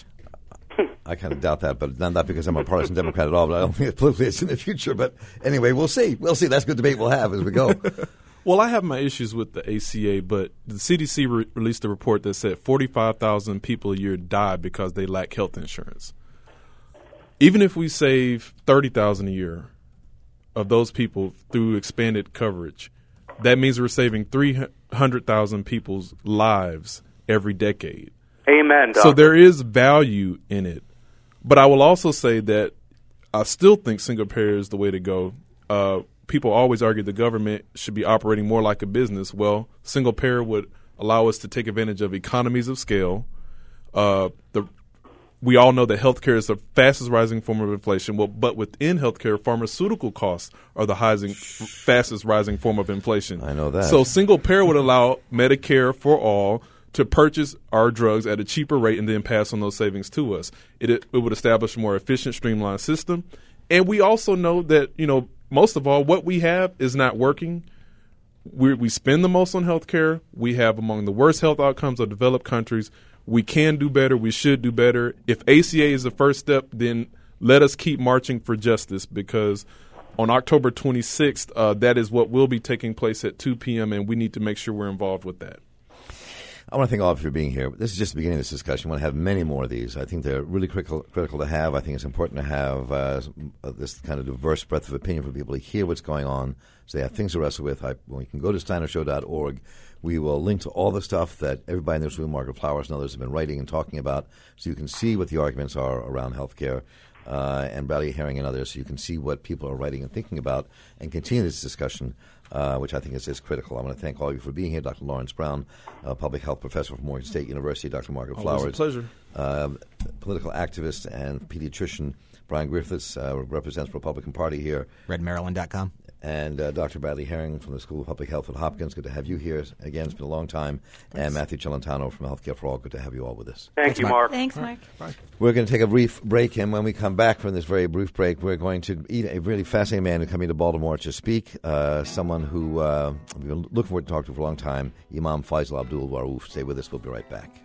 I kind of doubt that, but not, not because I'm a partisan Democrat at all, but I don't think it's politically it's in the future. But anyway, we'll see. We'll see. That's a good debate we'll have as we go. Well, I have my issues with the A C A, but the C D C re- released a report that said forty-five thousand people a year die because they lack health insurance. Even if we save thirty thousand a year of those people through expanded coverage, that means we're saving three hundred thousand people's lives every decade. Amen, Doc. So there is value in it. But I will also say that I still think single payer is the way to go. Uh, people always argue the government should be operating more like a business. Well, single payer would allow us to take advantage of economies of scale. Uh, the We all know that healthcare is the fastest rising form of inflation. Well, but within healthcare, pharmaceutical costs are the highest, fastest rising form of inflation. I know that. So single payer would allow Medicare for all to purchase our drugs at a cheaper rate and then pass on those savings to us. It, it would establish a more efficient, streamlined system. And we also know that, you know, most of all, what we have is not working. We, we spend the most on healthcare. We have among the worst health outcomes of developed countries. We can do better. We should do better. If A C A is the first step, then let us keep marching for justice, because on October twenty-sixth, uh, that is what will be taking place at two p.m., and we need to make sure we're involved with that. I want to thank all of you for being here. This is just the beginning of this discussion. I want to have many more of these. I think they're really critical critical to have. I think it's important to have uh, this kind of diverse breadth of opinion for people to hear what's going on, so they have things to wrestle with. I, when you can go to steiner show dot org, we will link to all the stuff that everybody in this room, Margaret Flowers and others, have been writing and talking about, so you can see what the arguments are around health care. Uh, and Bradley Herring and others, so you can see what people are writing and thinking about and continue this discussion, uh, which I think is, is critical. I want to thank all of you for being here. Doctor Lawrence Brown, uh, public health professor from Morgan State University, Doctor Margaret Flowers. Always a pleasure. Uh, political activist and pediatrician Brian Griffiths, uh, represents the Republican Party here. red maryland dot com. and uh, Doctor Bradley Herring from the School of Public Health at Hopkins. Good to have you here again. It's been a long time. Thanks. And Matthew Celentano from Healthcare for All. Good to have you all with us. Thank Thanks, you, Mark. Mark. Thanks, Mark. Bye. We're going to take a brief break, and when we come back from this very brief break, we're going to eat a really fascinating man who's coming to Baltimore to speak, uh, someone who uh, we've been looking forward to talk to for a long time, Imam Faisal Abdul Rauf. Stay with us. We'll be right back.